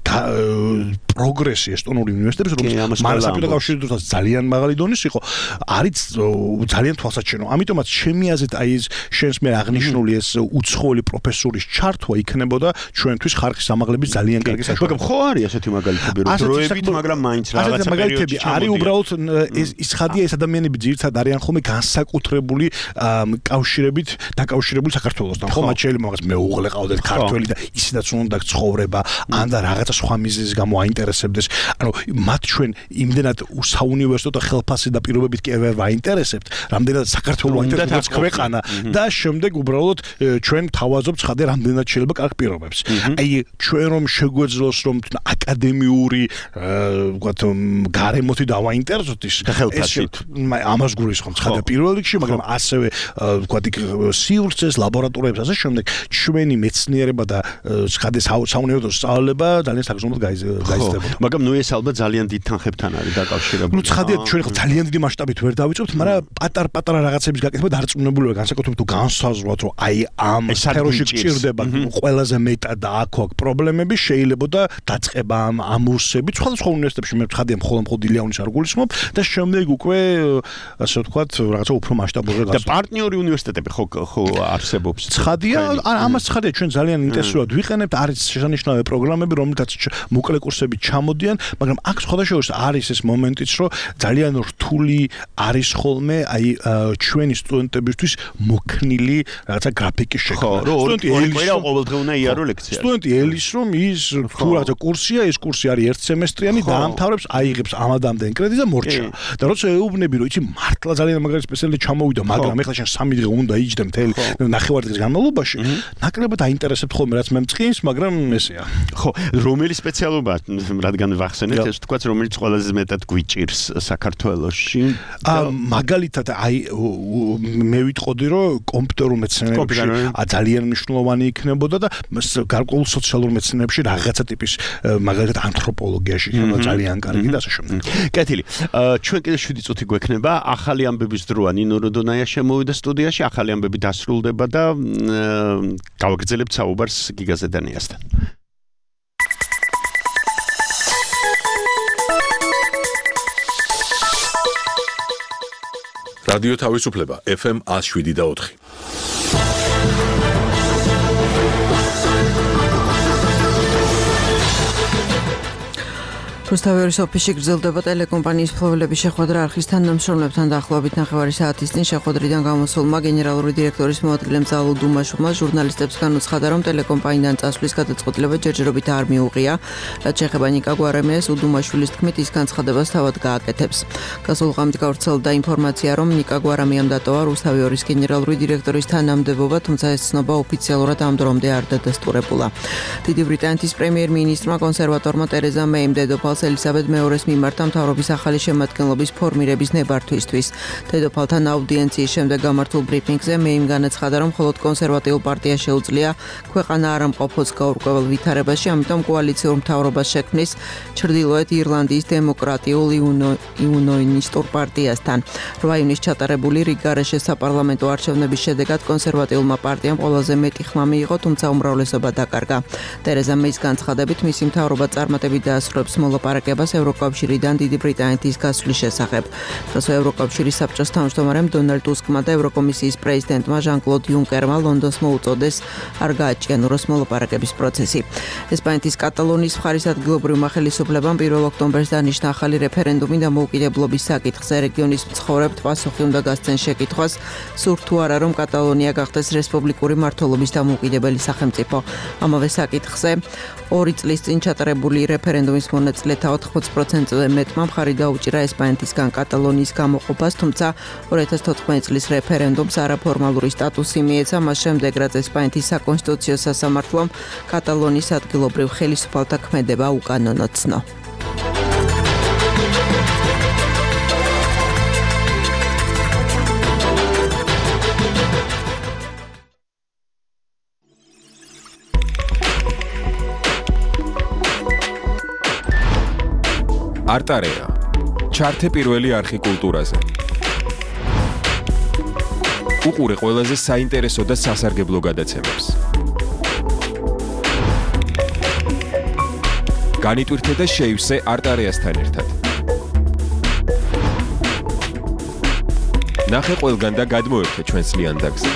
პროგრესი ესტონური უნივერსიტეტების რომელიც მასაპირო კავშირით ძალიან მაღალი დონის იყო არის ძალიან თვალსაჩინო ამიტომაც ჩემი აზრით აი ეს შენს მე აღნიშნული ეს უცხოელი პროფესორის ჩართვა იქნებოდა ჩვენთვის ხარხის ამაღლების ძალიან კარგი საშუალება მაგრამ ხო არის ასეთი მაგალითები რომ დროებით მაგრამ მაინც რაღაცა პერიოდში არის უბრალოდ ის ხადია ეს ადამიანები ძირითადად არიან ხოლმე განსაკუთრებული კავშირებით დაკავშირებული საქართველოსთან ხო მათ შეიძლება მაგას მეუღლე ყავდეთ ქართველი და ისედაც უნდა ცხოვრება ან და რაღაცა სხვა მიზეზის გამო აინტერესებდეს ანუ მათ ჩვენ იმდენად საუნივერსიტეტო ხელფასი და პირობებით კი ვერ ვაინტერესებთ რამდენად საქართველოს აინტერესებს ქვეყანა და შემდეგ უბრალოდ ჩვენ თავაზობთ ხადე რამდენად შეიძლება კარგ პირობებს აი ჩვენ რომ შეგვეძლოს რომ აკადემიური ვთქვათ გარემოთი დავაინტერესოთ ის ხელფასით ამას გულისხმობ ხადე პირველ რიგში მაგრამ ასევე ვთქვათ სივრცეს ლაბორატორიებს ასე შემდეგ ჩვენი მეცნიერება და ხადე საუნივერსიტეტო სწავლება ძალიან საგრძნობლად გაიზრდებოდა მაგრამ ნუ ეს ალბათ ძალიან დიდ თანხებთან არის დაკავშირებული ნუ ხადია ჩვენ ხო ძალიან დიდი მასშტაბით ვერ დავიწყებთ მაგრამ პატარ-პატარა რაღაცების გაკეთება დარწმუნებულია განსაკუთრებით თუ განსაზღვროთ რომ აი ამ სფეროში გჭირდება ყველაზე მეტად და აქ პრობლემები შეიძლება და დაწყება ამ ურსებით სხვადასხვა უნივერსიტეტებში მე ხადია მხოლოდ ილიანის არ გულისხმობ და შემდეგ უკვე ასე ვთქვათ რაღაცა უფრო მასშტაბურზე და პარტნიორი უნივერსიტეტები ხო არსებობს ხადია ამას ხადია ჩვენ ძალიან ინტენსიურად ვიყენებთ არის შესანიშნავი პროგრამები რომელთაც მოკლე კურსები ჩამოდიან მაგრამ აქ სხვადასხვა არის ეს მომენტიც რომ ძალიან რთული არის ხოლმე აი ჩვენი სტუდენტებისთვის მოქნილი რაღაცა გრაფიკის შექმნა სტუდენტი ყოველდღე უნდა იარო ლექცია სტუდენტი ელის რომ ის თუ რაღაცა კურსია ეს კურსი არის ერთ სემესტრიანი დაამთავრებს აიღებს ამადამდენ კრედიტს და მორჩა და როცა ეუბნები რომ იცი მართლა ძალიან მაგარი სპეციალისტი ჩამოვიდა მაგრამ ეხლა შენ 3 დღე უნდა იჯდე მთელი ნახევარი დღის განმავლობაში ნაკლებად აინტერესებთ ხოლმე რაც მე მწყინს მაგრამ ესეა ხო რომელი სპეციალობა რადგან ვახსენეთ ეს თქვა რომელიც ყველაზე მეტად გვიჭირს საქართველოში მაგალითად აი მე ვიტყოდი რომ კომპიუტერულ მეცნიერებში ძალიან მნიშვნელოვანი იქნებოდა და გარკვეულ სოციალურ მეცნიერებში რაღაცა ტიპის მაგალითად ანთროპოლოგიაში იქნება ძალიან კარგი და ასე შემდეგ. კეთილი. ჩვენ კიდე 7 წუთი გვექნება ახალი ამბების დროა ნინო როდონაია შემოვიდა სტუდიაში ახალი ამბები დასრულდება და გავაგრძელებთ საუბარს გიგაზე დანიასთან. რადიო თავისუფლება FM 107.4 რუსთავის ოფისში გრძელდება ტელეკომპანიის მფლობელების შეხვედრა არხის თანამშრომლებთან დაახლოებით ნახევარი საათის წინ შეხვედრიდან გამოსულმა გენერალური დირექტორის მოადგილე მძალუ დუმაშოვმა ჟურნალისტებს განუცხადა, რომ ტელეკომპანიიდან წასვლის გადაწყვეტილება ჯერჯერობით არ მიუღია, რაც შეეხება ნიკა გვარამიას უდუმაშვილის თქმით ის განცხადებას თავად გააკეთებს. გასულ ღამით გავრცელდა ინფორმაცია, რომ ნიკა გვარამიამ დატოვა რუსთავის გენერალური დირექტორის თანამდებობა, თუმცა ეს ცნობა ოფიციალურად ამ დრომდე არ დადასტურებულა. დიდი ბრიტანეთის პრემიერ-მინისტრმა კონსერვატორმა ტერეზა მეიმ დედოფალ ელიზაბეთ მეორის მიმართა მთავრობის ახალი შემადგენლობის ფორმირების ნებართვისთვის. დედოფალთან აუდიენციის შემდეგ გამართულ ბრიფინგზე მეიმ განაცხადა, რომ მხოლოდ კონსერვატიულ პარტიას შეუძლია ქვეყანა არ ამყოფოს გაურკვეველ ვითარებაში, ამიტომ კოალიციურ მთავრობას შექმნის ჩრდილოეთ ირლანდიის დემოკრატიულ იუნიონისტურ პარტიასთან. 8 ივნის ჩატარებული რიგარეშე საპარლამენტო არჩევნების შედეგად კონსერვატიულმა პარტიამ ყველაზე მეტი ხმა მიიღო, თუმცა უმრავლესობა დაკარგა. ტერეზა მეის განცხადებით მისი მთავრობა წარმატებით დაასრულებს მოლაპარაკებას ევროკავშირიდან დიდი ბრიტანეთის გასვლის შესახებ. დღეს ევროკავშირის საბჭოს თავმჯდომარემ დონალდ ტუსკმა და ევროკომისიის პრეზიდენტმა ჟან-კლოდ იუნკერმა ლონდონს მოუწოდეს არ გააჩქენუროს მოლაპარაკების პროცესი. ესპანეთის კატალონიის მხარის ადგილობრივ ხელისუფლებამ 1 ოქტომბერს დანიშნა ახალი რეფერენდუმი დამოუკიდებლობის საკითხზე. რეგიონის მცხოვრებთ პასუხი უნდა გასცენ შეკითხვას, სურთ თუ არა რომ კატალონია გახდეს რესპუბლიკური მმართველობის დამოუკიდებელი სახელმწიფო. ამავე საკითხზე 2 წლის წინ ჩატარებული რეფერენდუმის მონაწილეთა 80%-ზე მეტმა მხარი დაუჭირა ესპანეთისგან კატალონიის გამოყოფას, თუმცა 2014 წლის რეფერენდუმს არაფორმალური სტატუსი მიეცა, მას შემდეგ რაც ესპანეთის საკონსტიტუციო სასამართლომ კატალონიის ადგილობრივ ხელისუფალთა ქმედება უკანონო ცნო. არტარეა. ჩართე პირველი არხი კულტურაზე. უყურე ყველაზე საინტერესო და სასარგებლო გადაცემებს. განიტვირთე და შეივსე არტარეასთან ერთად. ნახე ყველგან და გადმოერთე ჩვენს ლიანდაგზე.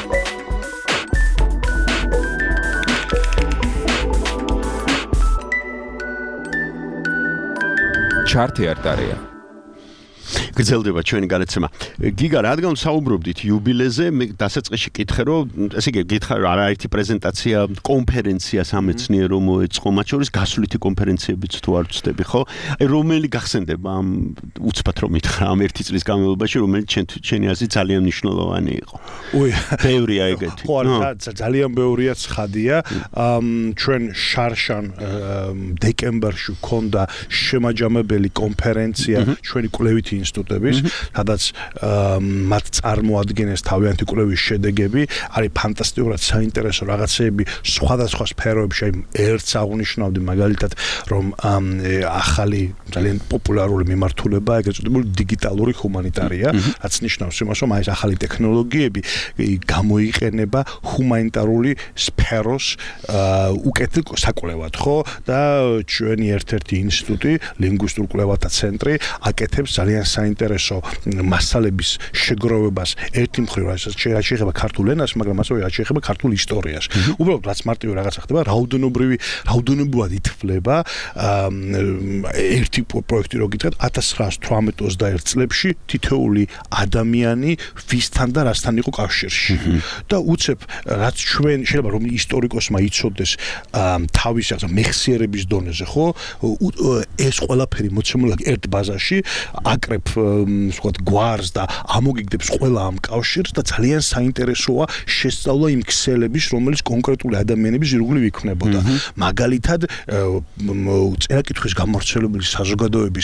ჩართე არტარეა. გრძელდება ჩვენი გადაცემა. გიგა, რადგან საუბრობდით იუბილეზე, მე დასაწყისში გითხრე, რომ ესე იგი გითხრე, არაერთი პრეზენტაცია, კონფერენცია სამეცნიერო მოეწყო, მათ შორის გასვლითი კონფერენციებიც თუ არ ვწდები, ხო? აი რომელი გახსენდება ამ უცბად რომ მითხრა ამ ერთი წლის განმავლობაში, რომელიც ჩვენი აზრით ძალიან მნიშვნელოვანი იყო. ბევრია ეგეთი. ხო, ძალიან ბევრია ცხადია. ჩვენ შარშან დეკემბერში გქონდა შემაჯამებელი კონფერენცია ჩვენი კვლევითი ინსტიტუტების, სადაც მათ წარმოადგენეს თავიანთი კვლევის შედეგები, არის ფანტასტიკურად საინტერესო რაღაცეები სხვადასხვა სფეროებში, აი ერთს აღნიშნავდი მაგალითად, რომ ახალი ძალიან პოპულარული მიმართულება, ეგრეთ წოდებული დიგიტალური ჰუმანიტარია, რაც ნიშნავს იმას, რომ აი ეს ახალი ტექნოლოგიები გამოიყენება ჰუმანიტარული სფეროს უკეთ საკვლევად, ხო? და ჩვენი ერთ-ერთი ინსტიტუტი, ლინგვისტურ კვლევათა ცენტრი აკეთებს ძალიან საინტერესო მასალების შეგროვებას ერთი მხრივ, რაც შეეხება ქართულ ენას, მაგრამ ასევე რაც შეეხება ქართულ ისტორიას. უბრალოდ რაც მარტივი რაღაცა ხდება, რაოდენობრივად ითვლება ერთი პროექტი რო გითხრათ 1918-21 წლებში თითოეული ადამიანი ვისთან და რასთან იყო კავშირში. და უცებ რაც ჩვენ შეიძლება რომ ისტორიკოსმა იცოდეს თავის მეხსიერების დონეზე, ხო? ეს ყველაფერი მოცემულია ერთ ბაზაში, აკრებ ვთქვათ გვარს და ამოგიგდებს ყველა ამ კავშირს და ძალიან საინტერესოა შესწავლა იმ ქსელების, რომელიც კონკრეტული ადამიანების ირგვლივ იქმნებოდა. მაგალითად, წერა-კითხვის გამავრცელებელი საზოგადოების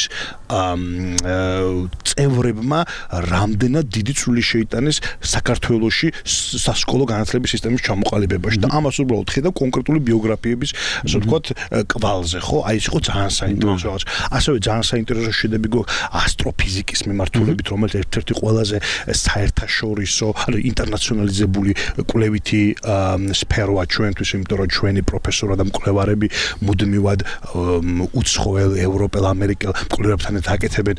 წევრებმა რამდენად დიდი წვლილი შეიტანეს საქართველოში სასკოლო განათლების სისტემის ჩამოყალიბებაში და ამას უბრალოდ ხედავ კონკრეტული ბიოგრაფიების, ასე ვთქვათ, კვალზე, ხო? აი ეს იყო ძალიან საინტერესო რაღაც. ასევე ძალიან საინტერესო შედეგები გვაქვს ასტროფიზიკის მიმართულებით, რომელიც ერთ-ერთი ყველაზე საერთაშორისო, ანუ ინტერნაციონალიზებული კვლევითი სფეროა ჩვენთვის, იმიტომ რომ ჩვენი პროფესორები და მკვლევარები მუდმივად უცხოელ, ევროპელ, ამერიკელ მკვლევარებთან აკეთებენ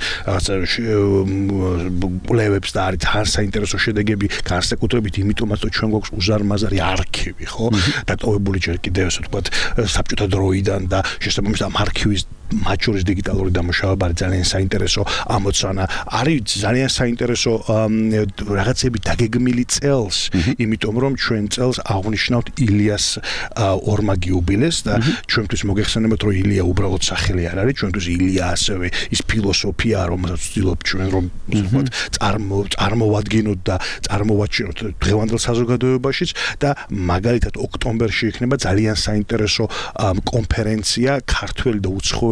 კვლევებს და არის ძალიან საინტერესო შედეგები განსაკუთრებით იმიტომაც, რომ ჩვენ გვაქვს უზარმაზარი არქივი, ხო? დატოვებული ჯერ კიდევ ასე ვთქვათ საბჭოთა დროიდან და შესაბამისად ამ არქივის მათ შორის დიგიტალური დამუშავება არის ძალიან საინტერესო ამოცანა. არის ძალიან საინტერესო რაღაცები დაგეგმილი წელს, იმიტომ რომ ჩვენ წელს აღნიშნავთ ილიას ორმაგი იუბილეს და ჩვენთვის მოგეხსენებათ, რომ ილია უბრალოდ სახელი არ არის, ჩვენთვის ილია ასევე ის ფილოსოფია, რომელსაც ვცდილობთ ჩვენ რომ ვთქვათ წარმოვადგინოთ და წარმოვაჩინოთ დღევანდელ საზოგადოებაშიც და მაგალითად ოქტომბერში იქნება ძალიან საინტერესო კონფერენცია ქართველი და უცხოელი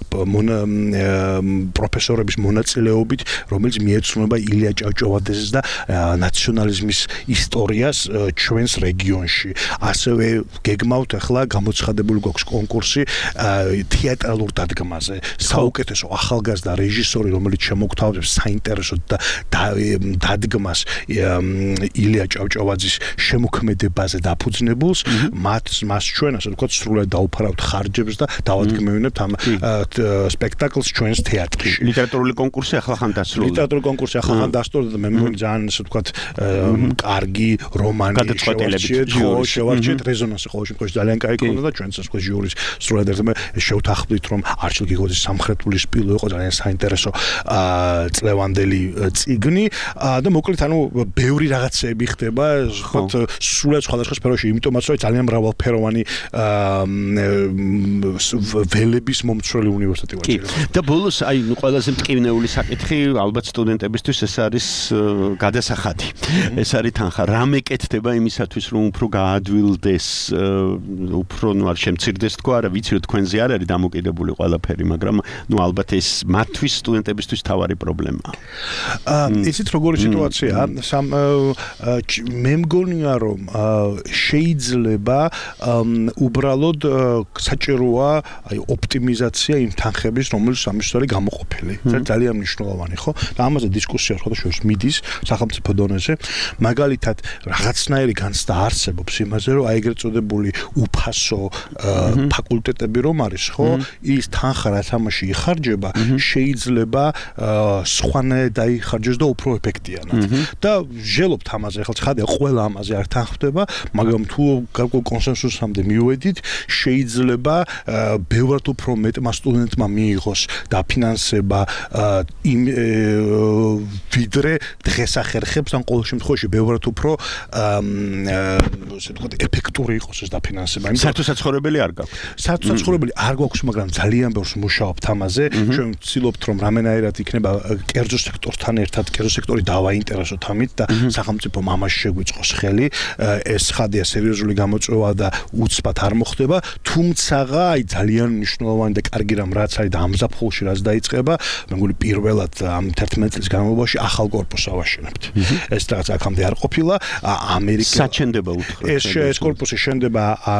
პროფესორების მონაწილეობით, რომელიც მიეძღვნება ილია ჭავჭავაძეს და ნაციონალიზმის ისტორიას ჩვენს რეგიონში. ასევე გეგმავთ ახლა გამოცხადებული გვაქვს კონკურსი თეატრალურ დადგმაზე. საუკეთესო ახალგაზრდა რეჟისორი, რომელიც შემოგთავაზებს საინტერესო დადგმას ილია ჭავჭავაძის შემოქმედებაზე დაფუძნებულს, მას ჩვენ ასე ვთქვათ სრულად დაუფარავთ ხარჯებს და დავადგმევინებთ ამ სპექტაკლს ჩვენს თეატრში. ლიტერატურული კონკურსი ახლა დასრულდა. ლიტერატურული კონკურსი ახლა დასრულდა და მე მგონი ძალიან ასე ვთქვათ კარგი რომანი შევარჩიეთ რეზონანსი ყოველ შემთხვევაში ძალიან კაი ქონდა და ჩვენც ასე ვთქვათ ჟიურის სრულად ერთმა შევთანხმდით რომ არჩილ გიგოძის სამხრეთული სპილო იყო ძალიან საინტერესო წლევანდელი წიგნი და მოკლედ ანუ ბევრი რაღაცები ხდება ვთქვათ სრულად სხვადასხვა სფეროში იმიტომაც რომ ძალიან მრავალფეროვანი ველების მომცველი უნივერსიტეტი ვარჩილ. და ბოლოს აი ყველაზე მტკივნეული საკითხი ალბათ სტუდენტებისთვის ეს არის გადასახადი. ეს არის თანხა. რა მეკეთდება იმისათვის რომ უფრო გაადვილდეს უფრო ნუ არ შემცირდეს თქო არა ვიცი რომ თქვენზე არ არის დამოკიდებული ყველაფერი მაგრამ ნუ ალბათ ეს მათთვის სტუდენტებისთვის თავარი პრობლემაა. ისიც როგორი სიტუაციაა მე მგონია რომ შეიძლება უბრალოდ საჭიროა აი ოპტიმიზაცია იმ თანხების რომელიც სამისწორი გამოყოფილი. ძალიან მნიშვნელოვანი ხო? და ამაზე დისკუსია სხვადასხვა მიდის სახელმწიფო დონეზე. მაგალითად რაღაცნაირი განცდა არსებობს იმაზე რომ აი ეგრეთ წოდებული უფასო ფაკულტეტები რომ არის ხო? ის თანხა რაც ამაში იხარჯება შეიძლება სხვანაირად დაიხარჯოს და უფრო ეფექტიანად. და ვჟელობთ ამაზე ახლა ცხადია ყველა ამაზე არ თანხდება, მაგრამ თუ გარკვეულ კონსენსუსამდე მივედით, შეიძლება ბევრად უფრო მეტმა სტუდენტმა მიიღოს დაფინანსება იმ ვიდრე დღეს ახერხებს ან ყოველ შემთხვევაში ბევრად უფრო ასე ვთქვათ ეფექტური იყოს ეს დაფინანსება. საცხოვრებელი არ გაქვს. საცხოვრებელი არ გვაქვს, მაგრამ ძალიან ბევრს მუშაობთ ამაზე. ჩვენ ვცდილობთ რომ რამენაირად იქნება კერძო სექტორთან ერთად კერძო სექტორი დავაინტერესოთ ამით და სახელმწიფომ ამაში შეგვიწყოს ხელი. ეს ხადია სერიოზული გამოწვევა და უცბად არ მოხდება, თუმცა აი ძალიან მნიშვნელოვანი და კარგი რამ რაც არის და ამ ზაფხულში რაც დაიწყება, მე მგონი პირველად ამ 11 წლის განმავლობაში ახალ კორპუსს ავაშენებთ. ეს რაღაც აქამდე არ ყოფილა. ამერიკა საჩენდება უთხრა. ეს კორპუსი შენდება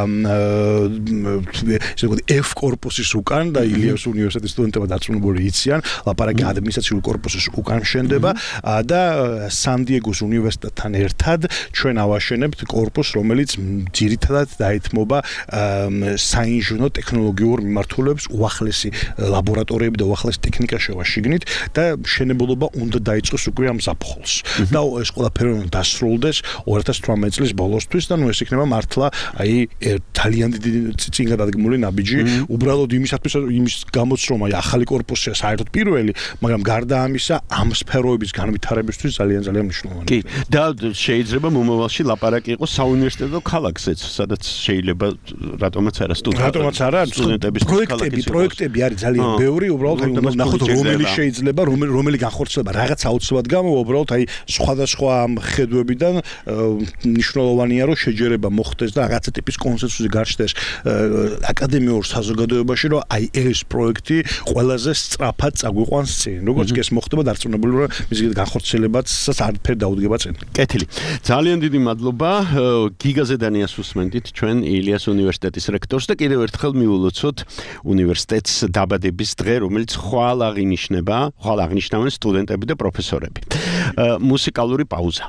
ესე ვთქვათ F კორპუსის უკან და ილიას უნივერსიტეტის სტუდენტებმა დარწმუნებული იციან, ლაპარაკი ადმინისტრაციული კორპუსის უკან შენდება და სან-დიეგოს უნივერსიტეტთან ერთად ჩვენ ავაშენებთ კორპუსს, რომელიც ძირითადად დაეთმობა საინჟინრო ტექნოლოგიურ მიმართულებს, უახლესი ლაბორატორიები და უახლესი ტექნიკა შევაშიგნით და მშენებლობა უნდა დაიწყოს უკვე ამ ზაფხულს. და ეს ყველაფერი დასრულდეს 2018 წლის ბოლოსთვის და ნუ ეს იქნება მართლა აი ძალიან დიდი წინ გადადგმული ნაბიჯი, უბრალოდ იმის გამოც რომ აი ახალი კორპუსია საერთოდ პირველი, მაგრამ გარდა ამისა ამ სფეროების განვითარებისთვის ძალიან მნიშვნელოვანია. კი, და შეიძლება მომავალში ლაპარაკი იყოს საუნივერსიტეტო ქალაქზეც, სადაც შეიძლება რატომაც არა სტუდენტების პროექტები არის ძალიან ბევრი, უბრალოდ აი უნდა ნახოთ რომელი შეიძლება, რომელი განხორციელება რაღაც აუცილებლად გამოვა, უბრალოდ აი სხვადასხვა ხედვებიდან მნიშვნელოვანია რომ შეჯერება მოხდეს და რაღაცა ტიპის კონსენსუსი გაჩნდეს აკადემიურ საზოგადოებაში, რომ აი ეს პროექტი ყველაზე სწრაფად წაგვიყვანს წინ. როგორც კი ეს მოხდება, დარწმუნებული რომ მის განხორციელებაც არაფერი დაუდგება წინ. კეთილი. ძალიან დიდი მადლობა გიგაზე დანიას უსმენდით ჩვენ ილიას უნივერსიტეტის რექტორს და კიდევ ერთხელ მიულოცოთ უნივერსიტეტს დაბადების დღე, რომელიც ხვალ აღნიშნავენ სტუდენტები და პროფესორები. მუსიკალური პაუზა.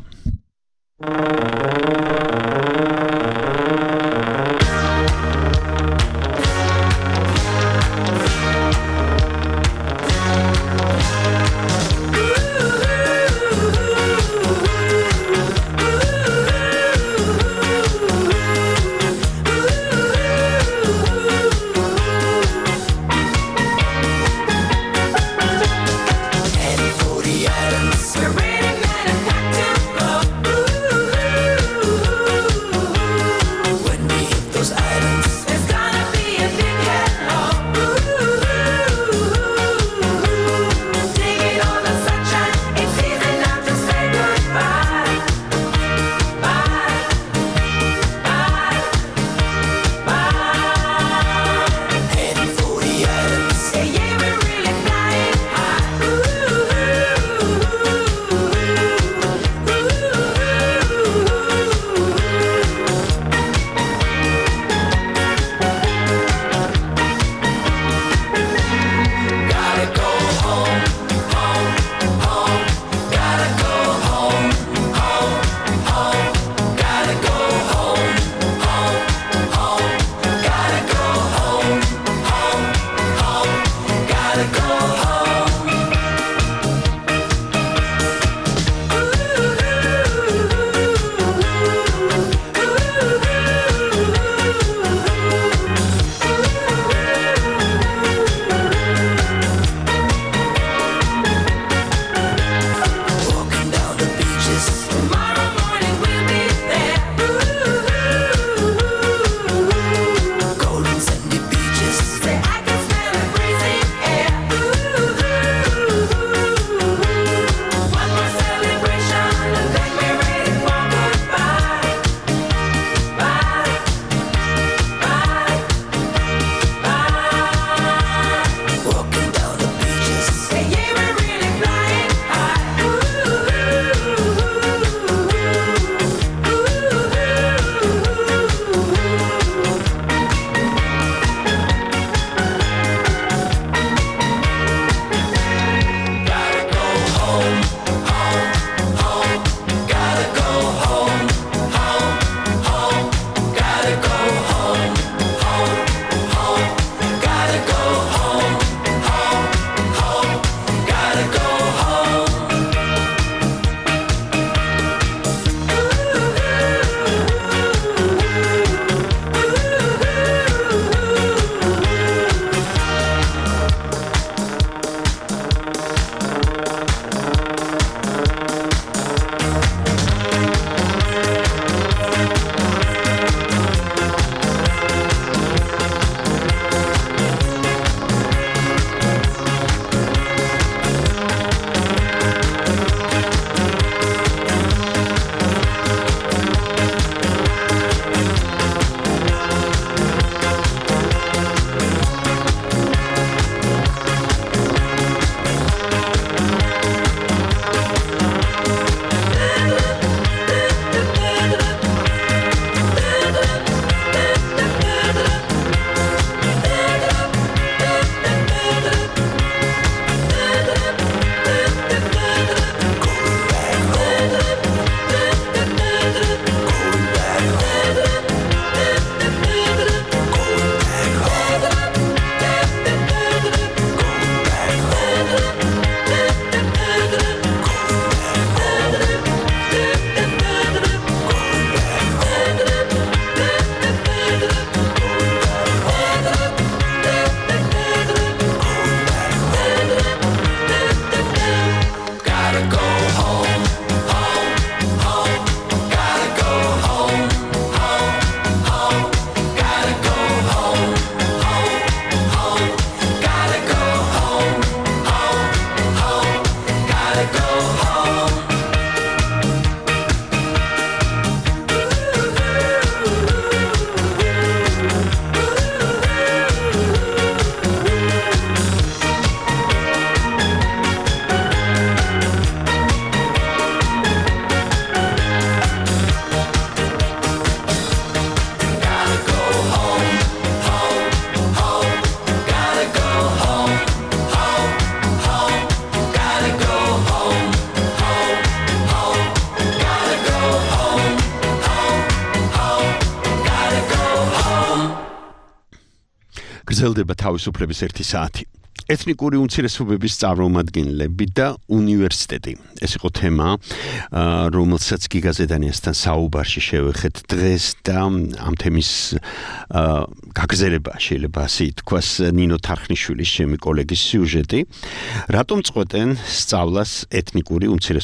გრძელდება თავისუფლების 1 საათი. ეთნიკური უმცირესობების წარმომადგენლები და უნივერსიტეტი. ეს იყო თემა, რომელსაც გიგაზედანიასთან საუბარში შევეხეთ დღეს და ამ თემის გაგრძელება შეიძლება ასე ითქვას ნინო თარხნიშვილის ჩემი კოლეგის სიუჟეტი. რატომ წყვეტენ სწავლას ეთნიკური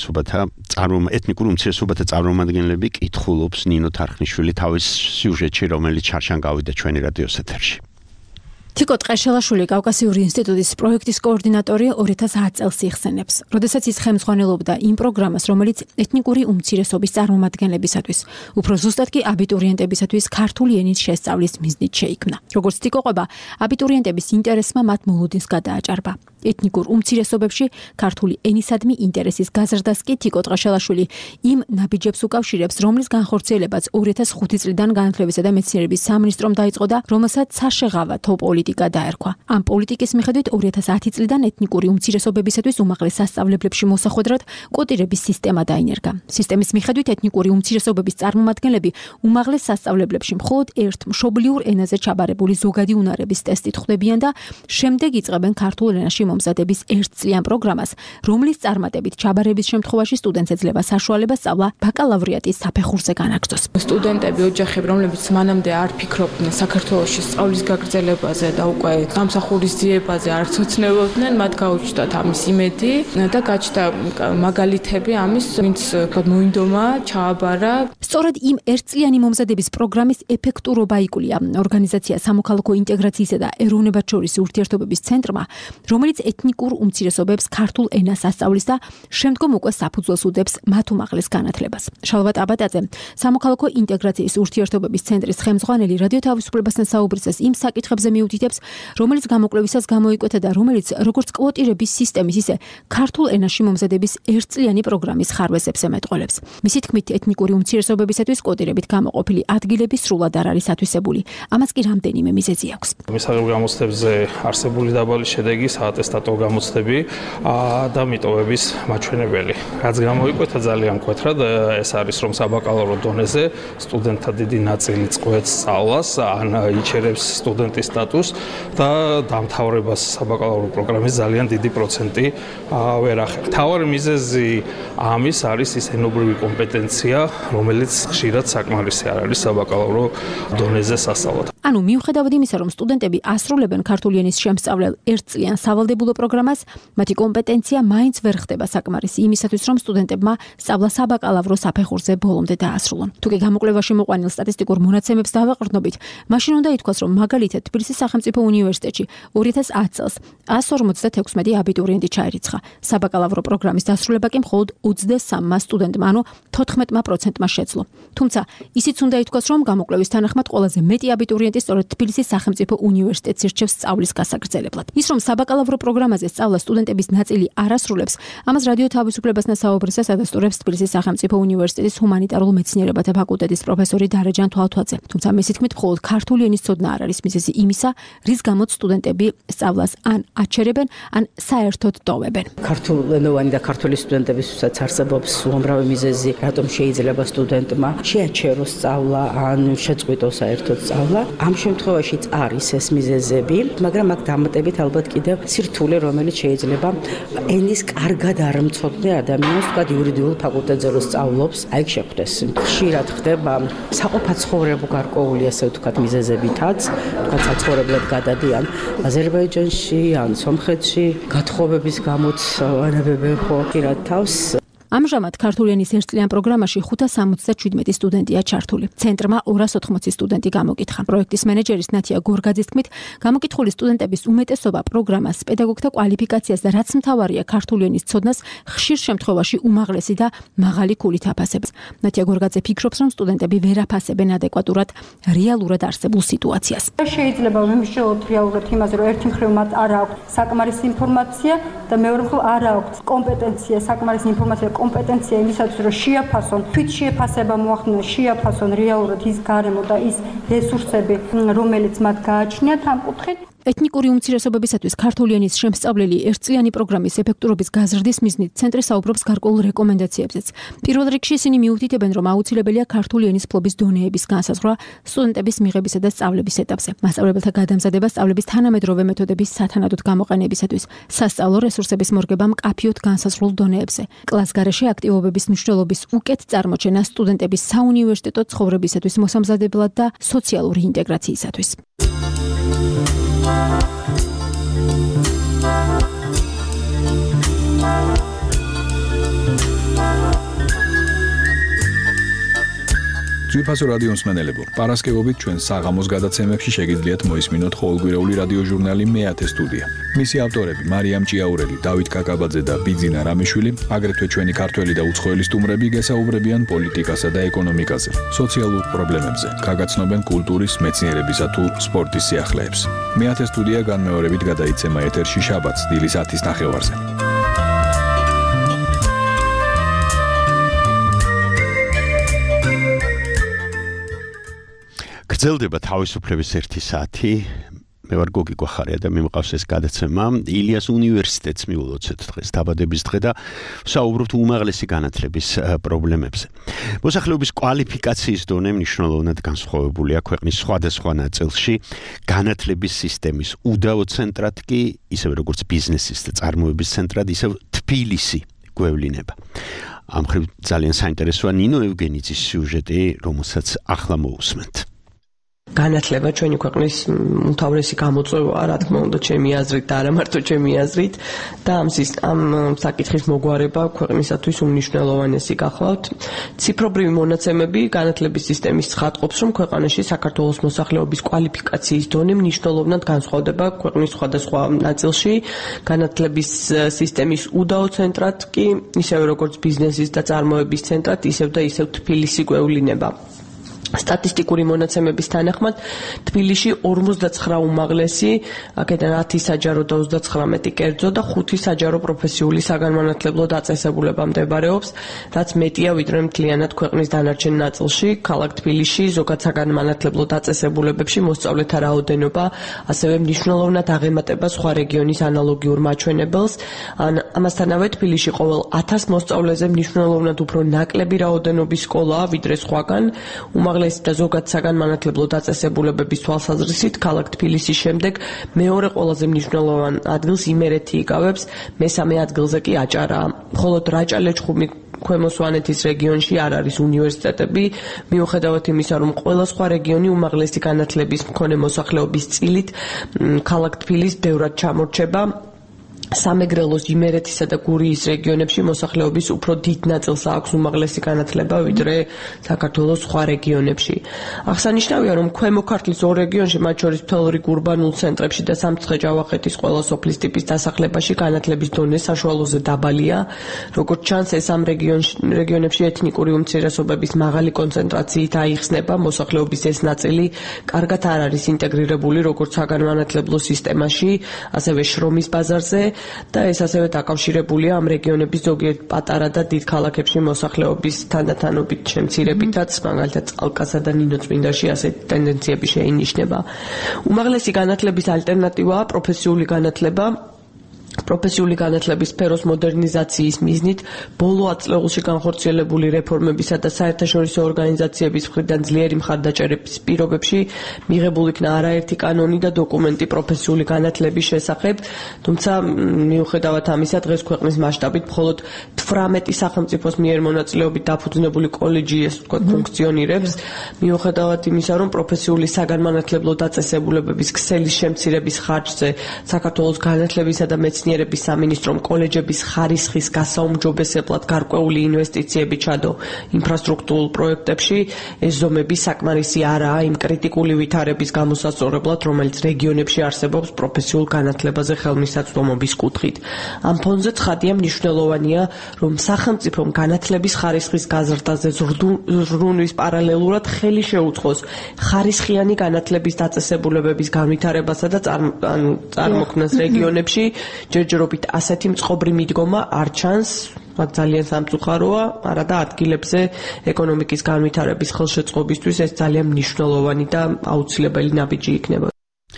უმცირესობათა წარმომადგენლები კითხულობს ნინო თარხნიშვილი თავის სიუჟეტში, რომელიც ჩარჩან გავიდა ჩვენი რადიოს ეთერში. თიკო ტყეშელაშვილი კავკასიური ინსტიტუტის პროექტის კოორდინატორი 2010 წელს იხსენებს, როდესაც ის ხელმძღვანელობდა იმ პროგრამას, რომელიც ეთნიკური უმცირესობის წარმომადგენლებისათვის, უფრო ზუსტად კი აბიტურიენტებისათვის ქართული ენის შესწავლის მიზნით შეიქმნა. როგორც თიკო ყვება, აბიტურიენტების ინტერესმა მათ მოლოდინს გადააჭარბა. ეთნიკურ უმცირესობებში ქართული ენისადმი ინტერესის გაზრდას კი თიკო ტყეშელაშვილი იმ ნაბიჯებს უკავშირებს, რომლის განხორციელებაც 2005 წლიდან განათლებისა და მეცნიერების სამინისტრომ დაიწყო და რომელსაც საშეღავა პოლიტიკა დაერქვა. ამ პოლიტიკის მიხედვით 2010 წლიდან ეთნიკური უმცირესობებისათვის უმაღლეს სასწავლებლებში მოსახვედრად კვოტირების სისტემა დაინერგა. სისტემის მიხედვით ეთნიკური უმცირესობების წარმომადგენლები უმაღლეს სასწავლებლებში მხოლოდ ერთ მშობლიურ ენაზე ჩაბარებული ზოგადი უნარების ტესტით ხვდებიან და შემდეგ იწყებენ ქართულ ენაში მომზადების ერთწლიან პროგრამას, რომლის წარმატებით ჩაბარების შემთხვევაში სტუდენტს ეძლევა საშუალება სწავლა ბაკალავრიატის საფეხურზე განაგრძოს. სტუდენტები, ოჯახები, რომლებიც მანამდე არ ფიქრობდნენ საქართველოში სწავლის გაგრძელებაზე და უკვე გამსახურის ძიებაზე არ ცოცხლებოდნენ, მათ გაუჩნდათ ამის იმედი და გაჩნდა მაგალითები ამის, ვინც მოინდომა, ჩააბარა. სწორედ იმ ერთწლიანი მომზადების პროგრამის ეფექტურობა იკვლია ორგანიზაცია სამოქალაქო ინტეგრაციისა და ეროვნებათშორისი ურთიერთობების ცენტრმა, რომელიც ეთნიკურ უმცირესობებს ქართულ ენას ასწავლის და შემდგომ უკვე საფუძველს უდებს მათ უმაღლეს განათლებას. შალვა ტაბატაძე, სამოქალაქო ინტეგრაციის ურთიერთობების ცენტრის ხელმძღვანელი, რადიო თავისუფლებასთან საუბრისას იმ საკითხებზე მიუთითებს, რომელიც გამოკვლევისას გამოიკვეთა და რომელიც როგორც კვოტირების სისტემის, ისე ქართულ ენაში მომზადების ერთწლიანი პროგრამის ხარვეზებს ემეტყველებს. მისი თქმით, ეთნიკური უმცირესობებისათვის კვოტირებით გამოყოფილი ადგილები სრულად არ არის ათვისებული. ამას კი რამდენიმე მიზეზი აქვს. მისაღებ გამოცდებზე არსებული დაბალი შედეგი, საატესტატო გამოცდები და მიტოვების მაჩვენებელი. რაც გამოიკვეთა ძალიან მკვეთრად, ეს არის, რომ საბაკალავრო დონეზე სტუდენტთა დიდი ნაწილი წყვეტს სწავლას, ან იჩერებს სტუდენტის სტატუსს და დამთავრებას საბაკალავრო პროგრამის ძალიან დიდი პროცენტი ვერ ახერხებს. მთავარი მიზეზი ამის არის ის ენობრივი კომპეტენცია, რომელიც ხშირად საკმარისი არ არის საბაკალავრო დონეზე სასწავლად. ანუ მიუხედავად იმისა, რომ სტუდენტები ასრულებენ ქართული ენის შემსწავლელ ერთწლიან სავალდებულო პროგრამას, მათი კომპეტენცია მაინც ვერ ხდება საკმარისი იმისათვის, რომ სტუდენტებმა სწავლა საბაკალავრო საფეხურზე ბოლომდე დაასრულონ. თუკი გამოკვლევაში მოყვანილ სტატისტიკურ მონაცემებს დავაყრდნობით, მაშინ უნდა ითქვას, რომ მაგალითად თბილისის სახელმწიფო უნივერსიტეტში 2010 წელს 156 აბიტურიენტი ჩაირიცხა. საბაკალავრო პროგრამის დასრულება კი მხოლოდ 23 სტუდენტმა, ანუ 14%-მა შეძლო. თუმცა ისიც უნდა ითქვას, რომ გამოკვლევის თანახმად ყველაზე მეტი აბიტურიენტი სწორედ თბილისის სახელმწიფო უნივერსიტეტს ირჩევს სწავლის გასაგრძელებლად. ის რომ საბაკალავრო პროგრამაზე სწავლა სტუდენტების ნაწილი არ ასრულებს, ამას რადიო თავისუფლებასთან საუბრისას ადასტურებს თბილისის სახელმწიფო უნივერსიტეტის ჰუმანიტარულ მეცნიერებათა ფაკულტეტის პროფესორი დარეჯან თვალთვაძე. თუმცა მისი თქმით, მხოლოდ ქართული ენის ცოდნა არ არის მიზეზი იმისა, რის გამოც სტუდენტები სწავლას ან აჩერებენ, ან საერთოდ ტოვებენ. ქართულენოვანი და ქართული სტუდენტებისთვისაც არსებობს უამრავი მიზეზი, რატომ შეიძლება სტუდენტმა შეაჩეროს სწავლა ან შეწყვიტოს საერთოდ სწავლა. ამ შემთხვევაშიც არის ეს მიზეზები, მაგრამ აქ დამატებით ალბათ კიდევ სირთულე, რომელიც შეიძლება ენის კარგად არ მცოდნე ადამიანს, თქვა იურიდიულ ფაკულტეტზე რო სწავლობს, აი შეხვდეს. ხშირად ხდება საყოფაცხოვრებო გარკვეული, ასე ვთქვათ, მიზეზებითაც, თქვა საცხოვრებლად გადადიან აზერბაიჯანში ან სომხეთში, გათხოვების გამოც ანებებენ ხო ხშირად თავს. ამჟამად ქართული ენის ერთწლიან პროგრამაში 577 სტუდენტია ჩართული. ცენტრმა 280 სტუდენტი გამოკითხა. პროექტის მენეჯერის ნათია გორგაძის თქმით, გამოკითხული სტუდენტების უმეტესობა პროგრამას, პედაგოგთა კვალიფიკაციას და რაც მთავარია ქართული ენის ცოდნას ხშირ შემთხვევაში უმაღლესი და მაღალი ქულით აფასებს. ნათია გორგაძე ფიქრობს, რომ სტუდენტები ვერ აფასებენ ადეკვატურად რეალურად არსებულ სიტუაციას. შეიძლება ვიმსჯელოთ რეალურად იმაზე, რომ ერთი მხრივ მათ არ აქვს საკმარისი ინფორმაცია და მეორე მხრივ არ აქვს კომპეტენცია, საკმარისი ინფორმაცია კომპეტენცია იმისათვის, რომ შეაფასონ, თვით შეფასება მოახდინონ, შეაფასონ რეალურად ის გარემო და ის რესურსები, რომელიც მათ გააჩნიათ ამ კუთხით. ეთნიკური უმცირესობებისათვის ქართული ენის შემსწავლელი ერთწლიანი პროგრამის ეფექტურობის გაზრდის მიზნით ცენტრი საუბრობს გარკვეულ რეკომენდაციებზეც. პირველ რიგში ისინი მიუთითებენ, რომ აუცილებელია ქართული ენის ფლობის დონეების განსაზღვრა სტუდენტების მიღებისა და სწავლების ეტაპზე. მასწავლებელთა გადამზადება სწავლების თანამედროვე მეთოდების სათანადოდ გამოყენებისათვის, სასწავლო რესურსების მორგება მკაფიოდ განსაზღვრულ დონეებზე. კლასგარეშე აქტივობების მნიშვნელობის უკეთ წარმოჩენა სტუდენტების საუნივერსიტეტო ცხოვრებისათვის მოსამზადებლად და სოციალური ინტეგრაციისათვის. ძვირფასო რადიო მსმენელებო, პარასკევობით ჩვენ საღამოს გადაცემებში შეგიძლიათ მოისმინოთ ყოველკვირეული რადიო ჟურნალი მეათე სტუდია. მისი ავტორები მარიამ ჭიაურელი, დავით კაკაბაძე და ბიძინა რამიშვილი, აგრეთვე ჩვენი ქართველი და უცხოელი სტუმრები გესაუბრებიან პოლიტიკასა და ეკონომიკაზე, სოციალურ პრობლემებზე, გაგაცნობენ კულტურის, მეცნიერებისა თუ სპორტის სიახლეებს. მეათე სტუდია განმეორებით გადაიცემა ეთერში შაბათს დილის 10-ის ნახევარზე. გრძელდება თავისუფლების 1 საათი. მე ვარ გოგი გვახარია და მიმყავს ეს გადაცემა. ილიას უნივერსიტეტს მივულოცეთ დღეს დაბადების დღე და ვსაუბრობთ უმაღლესი განათლების პრობლემებზე. მოსახლეობის კვალიფიკაციის დონე მნიშვნელოვნად განსხვავებულია ქვეყნის სხვადასხვა ნაწილში. განათლების სისტემის უდაო ცენტრად კი, ისევე როგორც ბიზნესის და წარმოების ცენტრად, ისევ თბილისი გვევლინება. ამ ხრივ ძალიან საინტერესოა ნინო ევგენიძის სიუჟეტი, რომელსაც ახლა მოусმენთ. განათლება ჩვენი ქვეყნის უმთავრესი გამოწვევაა, რა თქმა უნდა, ჩემი აზრით და არა მარტო ჩემი აზრით და ამ საკითხის მოგვარება ქვეყნისათვის უმნიშვნელოვანესი გახლავთ. ციფრობრივი მონაცემები განათლების სისტემის ცხადყოფს, რომ ქვეყანაში საქართველოს მოსახლეობის კვალიფიკაციის დონე მნიშვნელოვნად განსხვავდება ქვეყნის სხვადასხვა ნაწილში. განათლების სისტემის უდაო ცენტრად კი, ისევე როგორც ბიზნესის და წარმოების ცენტრად, ისევ და ისევ თბილისი გვევლინება. სტატისტიკური მონაცემების თანახმად თბილისში 59 უმაღლესი, აქედან 10 საჯარო და 39 კერძო და 5 საჯარო პროფესიული საგანმანათლებლო დაწესებულება მდებარეობს, რაც მეტია ვიდრე მთლიანად ქვეყნის დანარჩენ ნაწილში. ქალაქ თბილისში ზოგად საგანმანათლებლო დაწესებულებებში მოსწავლეთა რაოდენობა ასევე მნიშვნელოვნად აღემატება სხვა რეგიონის ანალოგიურ მაჩვენებელს. ამასთანავე თბილისში ყოველ 1000 მოსწავლეზე მნიშვნელოვნად უფრო ნაკლები რაოდენობის სკოლაა ვიდრე სხვაგან. და ზოგად საგანმანათლებლო დაწესებულებების თვალსაზრისით ქალაქ თბილისის შემდეგ მეორე ყველაზე მნიშვნელოვან ადგილს იმერეთი იკავებს, მესამე ადგილზე კი აჭარაა. მხოლოდ რაჭა-ლეჩხუმი ქვემო სვანეთის რეგიონში არ არის უნივერსიტეტები, მიუხედავად იმისა, რომ ყველა სხვა რეგიონი უმაღლესი განათლების მქონე მოსახლეობის წილით ქალაქ თბილისს ბევრად ჩამორჩება. სამეგრელოს, იმერეთისა და გურიის რეგიონებში მოსახლეობის უფრო დიდ ნაწილს აქვს უმაღლესი განათლება ვიდრე საქართველოს სხვა რეგიონებში. აღსანიშნავია, რომ ქვემო ქართლის ორ რეგიონში, მათ შორის მთელ რიგ ურბანულ ცენტრებში და სამცხე-ჯავახეთის ყველა სოფლის ტიპის დასახლებაში განათლების დონე საშუალოზე დაბალია. როგორც ჩანს, ეს ამ რეგიონებში ეთნიკური უმცირესობების მაღალი კონცენტრაციით აიხსნება, მოსახლეობის ეს ნაწილი კარგად არ არის ინტეგრირებული როგორც საგანმანათლებლო სისტემაში, ასევე შრომის ბაზარზე. და ეს ასევე დაკავშირებულია ამ რეგიონების ზოგიერთ პატარა და დიდ ქალაქებში მოსახლეობის თანდათანობით შემცირებითაც, მაგალითად წალკასა და ნინოწმინდაში ასეთი ტენდენციები შეინიშნება. უმაღლესი განათლების ალტერნატივაა პროფესიული განათლება. პროფესიული განათლების სფეროს მოდერნიზაციის მიზნით ბოლო ათწლეულში განხორციელებული რეფორმებისა და საერთაშორისო ორგანიზაციების მხრიდან ძლიერი მხარდაჭერების პირობებში მიღებულ იქნა არაერთი კანონი და დოკუმენტი პროფესიული განათლების შესახებ, თუმცა მიუხედავად ამისა დღეს ქვეყნის მასშტაბით მხოლოდ 18 სახელმწიფოს მიერ მონაწილეობით დაფუძნებული კოლეჯი ეს ვთქვათ ფუნქციონირებს, მიუხედავად იმისა, რომ პროფესიული საგანმანათლებლო დაწესებულებების ქსელის შემცირების ხარჯზე საქართველოს განათლებისა და მეცნიერების სამინისტრომ კოლეჯების ხარისხის გასაუმჯობესებლად გარკვეული ინვესტიციები ჩადო ინფრასტრუქტურულ პროექტებში. ეს ზომები საკმარისი არაა იმ კრიტიკული ვითარების გამოსასწორებლად, რომელიც რეგიონებში არსებობს პროფესიულ განათლებაზე ხელმისაწვდომობის კუთხით. ამ ფონზე ცხადია მნიშვნელოვანია, რომ სახელმწიფომ განათლების ხარისხის გაზრდაზე ზრუნვის პარალელურად ხელი შეუწყოს ხარისხიანი განათლების დაწესებულებების განვითარებასა და წარმოქმნას რეგიონებში. ჯერჯერობით ასეთი მწყობრი მიდგომა არ ჩანს, რაც ძალიან სამწუხაროა, არა და ადგილებზე ეკონომიკის განვითარების ხელშეწყობისთვის ეს ძალიან მნიშვნელოვანი და აუცილებელი ნაბიჯი იქნება.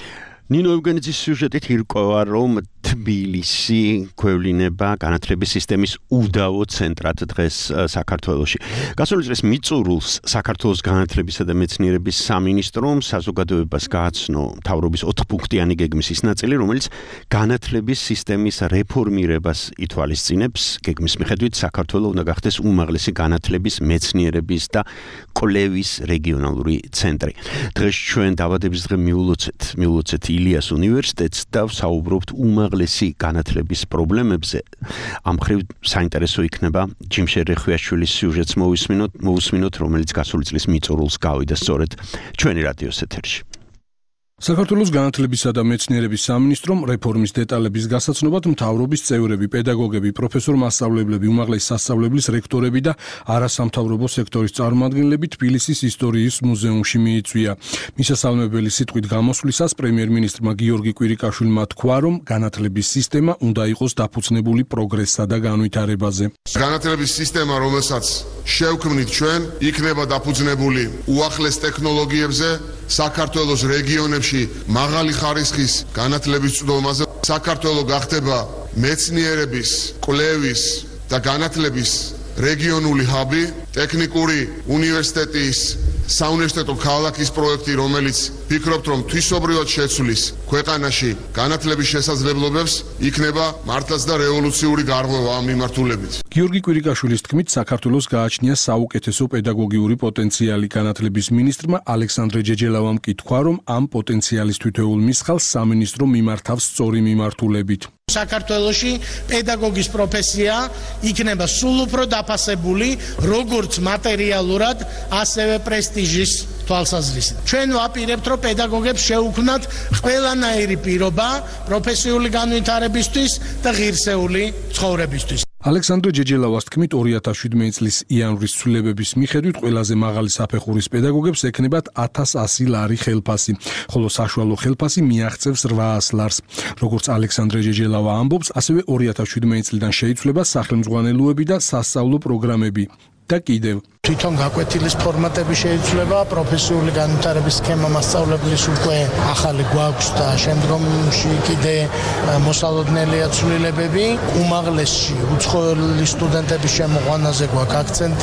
ნინო ევგენიძის სიუჟეტით ირკვევა, რომ თბილისი გვევლინება განათლების სისტემის უდავო ცენტრად დღეს საქართველოში. გასული წლის მიწურულს საქართველოს განათლებისა და მეცნიერების სამინისტრომ საზოგადოებას გააცნო მთავრობის 4-პუნქტიანი გეგმის ის ნაწილი, რომელიც განათლების სისტემის რეფორმირებას ითვალისწინებს. გეგმის მიხედვით საქართველო უნდა გახდეს უმაღლესი განათლების, მეცნიერების და კვლევის რეგიონალური ცენტრი. დღეს ჩვენ დაბადების დღე მიულოცეთ ილიას უნივერსიტეტს და ვსაუბრობთ უმაღლესი განათლების პრობლემებზე. ამ მხრივ საინტერესო იქნება ჯიმშერ რეხვიაშვილის სიუჟეტს მოვუსმინოთ, რომელიც გასული წლის მიწურულს გავიდა სწორედ ჩვენი რადიოს ეთერში. საქართველოს განათლებისა და მეცნიერების სამინისტრომ რეფორმის დეტალების გასაცნობად მთავრობის წევრები, პედაგოგები, პროფესორ-მასწავლებლები, უმაღლესი სასწავლებლის რექტორები და არასამთავრობო სექტორის წარმომადგენლები თბილისის ისტორიის მუზეუმში მიიწვია. მისასალმებელი სიტყვით გამოსვლისას პრემიერ-მინისტრმა გიორგი კვირიკაშვილმა თქვა, რომ განათლების სისტემა უნდა იყოს დაფუძნებული პროგრესსა და განვითარებაზე. განათლების სისტემა, რომელსაც შევქმნით ჩვენ, იქნება დაფუძნებული უახლეს ტექნოლოგიებზე, საქართველოს რეგიონებში მაღალი ხარისხის განათლების წვდომაზე. საქართველო გახდება მეცნიერების, კვლევის და განათლების რეგიონული ჰაბი, ტექნიკური უნივერსიტეტის საუნივერსიტეტო ქალაქის პროექტი, რომელიც ფიქრობთ, რომ თვისობრივად შეცვლის ქვეყანაში განათლების შესაძლებლობებს, იქნება მართლაც და რევოლუციური გარღვევა ამ მიმართულებით. გიორგი კვირიკაშვილის თქმით, საქართველოს გააჩნია საუკეთესო პედაგოგიური პოტენციალი. განათლების მინისტრმა ალექსანდრე ჯეჯელავამ კი თქვა, რომ ამ პოტენციალის თითოეულ მისხალს სამინისტრო მიმართავს სწორი მიმართულებით. საქართველოში პედაგოგის პროფესია იქნება სულ უფრო დაფასებული, როგორც მატერიალურად, ასევე პრესტიჟის თვალსაზრისით. ჩვენ ვაპირებთ, რომ პედაგოგებს შეუქმნათ ყველანაირი პირობა პროფესიული განვითარებისთვის და ღირსეული ცხოვრებისთვის. ალექსანდრე ჯეჯელავას თქმით, 2017 წლის იანვრის ცვლილებების მიხედვით ყველაზე მაღალი საფეხურის პედაგოგებს ექნებათ 1100 ლარი ხელფასი, ხოლო საშუალო ხელფასი მიაღწევს 800 ლარს. როგორც ალექსანდრე ჯეჯელავა ამბობს, ასევე 2017 წლიდან შეიცვლება სახელმძღვანელოები და სასწავლო პროგრამები. და კიდევ თვითონ გაკვეთილის ფორმატები შეიცვლება, პროფესიული განვითარების სქემა მასწავლებლის უკვე ახალი გვაქვს და შემდგომში კიდე მოსალოდნელია ცვლილებები. უმაღლესში უცხოელი სტუდენტების შემოყვანაზე გვაქვს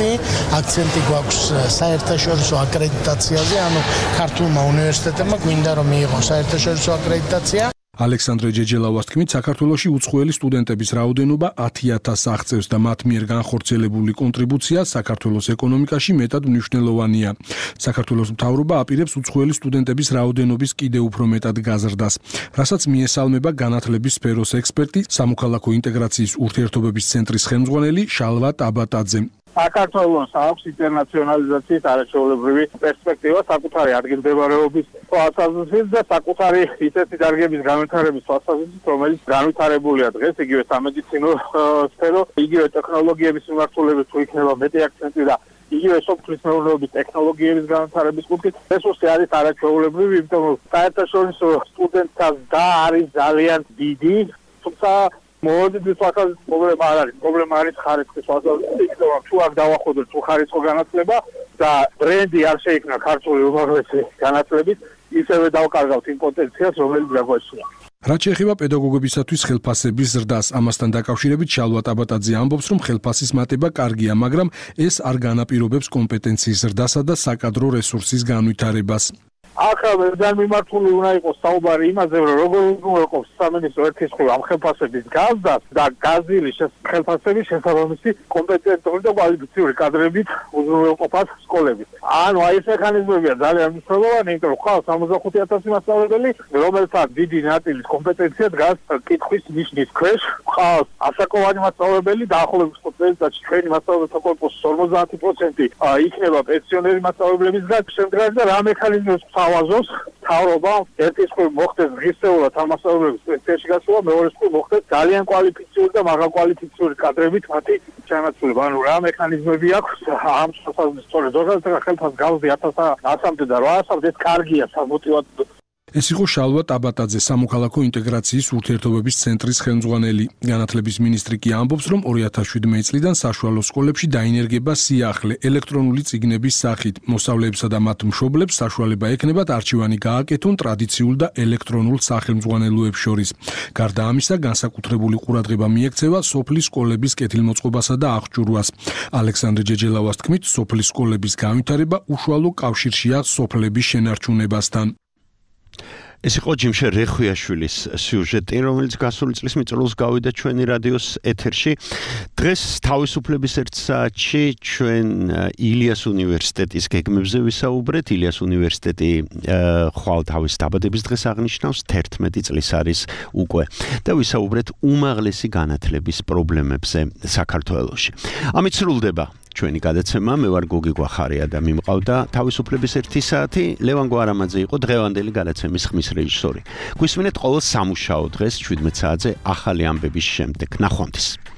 აქცენტი გვაქვს საერთაშორისო აკრედიტაციაზე, ანუ ქართულმა უნივერსიტეტებმა გვინდა რომ მიიღოს საერთაშორისო აკრედიტაცია. ალექსანდრე ჯეჯელავას თქმით, საქართველოში უცხოელი სტუდენტების რაოდენობა 10,000 აღწევს და მათ მიერ განხორციელებული კონტრიბუცია საქართველოს ეკონომიკაში მეტად მნიშვნელოვანია. საქართველოს მთავრობა აპირებს უცხოელი სტუდენტების რაოდენობის კიდევ უფრო მეტად გაზრდას, რასაც მიესალმება განათლების სფეროს ექსპერტი, სამოქალაქო ინტეგრაციის ურთიერთობების ცენტრის ხელმძღვანელი შალვა ტაბატაძე. საქართველოს აქვს ინტერნაციონალიზაციის არაჩვეულებრივი პერსპექტივა საკუთარი ადგილმდებარეობის თვალსაზრისით და საკუთარი ისეთი დარგების განვითარების თვალსაზრისით, რომელიც განვითარებულია დღეს, იგივე სამედიცინო სფერო, იგივე ტექნოლოგიების მიმართულებით თუ იქნება მეტი აქცენტი და იგივე სოფლის მეურნეობის ტექნოლოგიების განვითარების კუთხით, რესურსი არის არაჩვეულებრივი, იმიტომ რომ საერთაშორისო სტუდენტთა და არის ძალიან დიდი, თუმცა მოდით ვთვალოთ, პრობლემა არ არის. პრობლემა არის ხარისხის თვალსაზრისით, იმიტომ რომ თუ არ დავახვედროთ ხარისხო განათლება და ბრენდი არ შეიქმნა ქართული უმაღლესი განათლებით, ისევე დავკარგავთ იმ პოტენციალს, რომელიც გაგვაჩნია. რაც შეეხება პედაგოგებისათვის ხელფასების ზრდას, ამასთან დაკავშირებით შალვა ტაბატაძე ამბობს, რომ ხელფასის მატება კარგია, მაგრამ ეს არ განაპირობებს კომპეტენციის ზრდასა და საკადრო რესურსის განვითარებას. ახლა ძალიან მიმართული უნდა იყოს საუბარი იმაზე, რომ როგორ უზრუნველყოფს სამინისტრო ერთის მხრივ ამ ხელფასების გაზრდას და გაზრდილი ხელფასების შესაბამისი კომპეტენტური და კვალიფიციური კადრებით უზრუნველყოფას სკოლებით. ანუ აი ეს მექანიზმებია ძალიან მნიშვნელოვანი, იმიტომ რომ ხალხს 65,000 მასწავლებელი, რომელთაც დიდი ნაწილის კომპეტენცია დგას კითხვის ნიშნის ქვეშ, ხალხს ასაკოვანი მასწავლებელი დაახლოებით 5 წელიწადში ჩვენი მასწავლებელთა კორპუსის 50% იქნება პენსიონერი მასწავლებლებისგან, შემდგარი და რა მექანიზმებს ავაზოს თავრობა ერთის მხრივ მოხდეს ღირსეულად ამასწავლებლების პროცესში გასვლა, მეორე მხრივ მოხდეს ძალიან კვალიფიციური და მაღალკვალიფიციური კადრებით მათი ჩანაცვლება. ანუ რა მექანიზმები აქვს ამ შესაძლებლად სწორედ 2000 ხელფას გავზი 1100-მდე და 800-მდე, ეს კარგია სამოტივაციო. ეს იყო შალვა ტაბატაძე, სამოქალაქო ინტეგრაციის ურთიერთობების ცენტრის ხელმძღვანელი. განათლების მინისტრი კი ამბობს, რომ 2017 წლიდან საშუალო სკოლებში დაინერგება სიახლე ელექტრონული წიგნების სახით. მოსწავლეებსა და მათ მშობლებს საშუალება ექნებათ არჩევანი გააკეთონ ტრადიციულ და ელექტრონულ სახელმძღვანელოებს შორის. გარდა ამისა, განსაკუთრებული ყურადღება მიექცევა სოფლის სკოლების კეთილმოწყობასა და აღჭურვას. ალექსანდრე ჯეჯელავას თქმით, სოფლის სკოლების განვითარება უშუალო კავშირშია სოფლების შენარჩუნებასთან. ეს იყო ჯიმშე რეხვიაშვილის სიუჟეტი, რომელიც გასული წლის მიწურულს გავიდა ჩვენი რადიოს ეთერში. დღეს თავისუფლების ერთ საათში ჩვენ ილიას უნივერსიტეტის გეგმებზე ვისაუბრეთ. ილიას უნივერსიტეტი ხვალ თავის დაბადების დღეს აღნიშნავს, 11 წლის არის უკვე და ვისაუბრეთ უმაღლესი განათლების პრობლემებზე საქართველოში. ამით სრულდება ჩვენი გადაცემა. მე ვარ გოგი გვახარია და მიმყავდა თავისუფლების ერთი საათი. ლევან გვარამაძე იყო დღევანდელი გადაცემის ხმის რეჟისორი. გვისმენთ ყოველ სამუშაო დღეს 17 საათზე ახალი ამბების შემდეგ. ნახვამდის.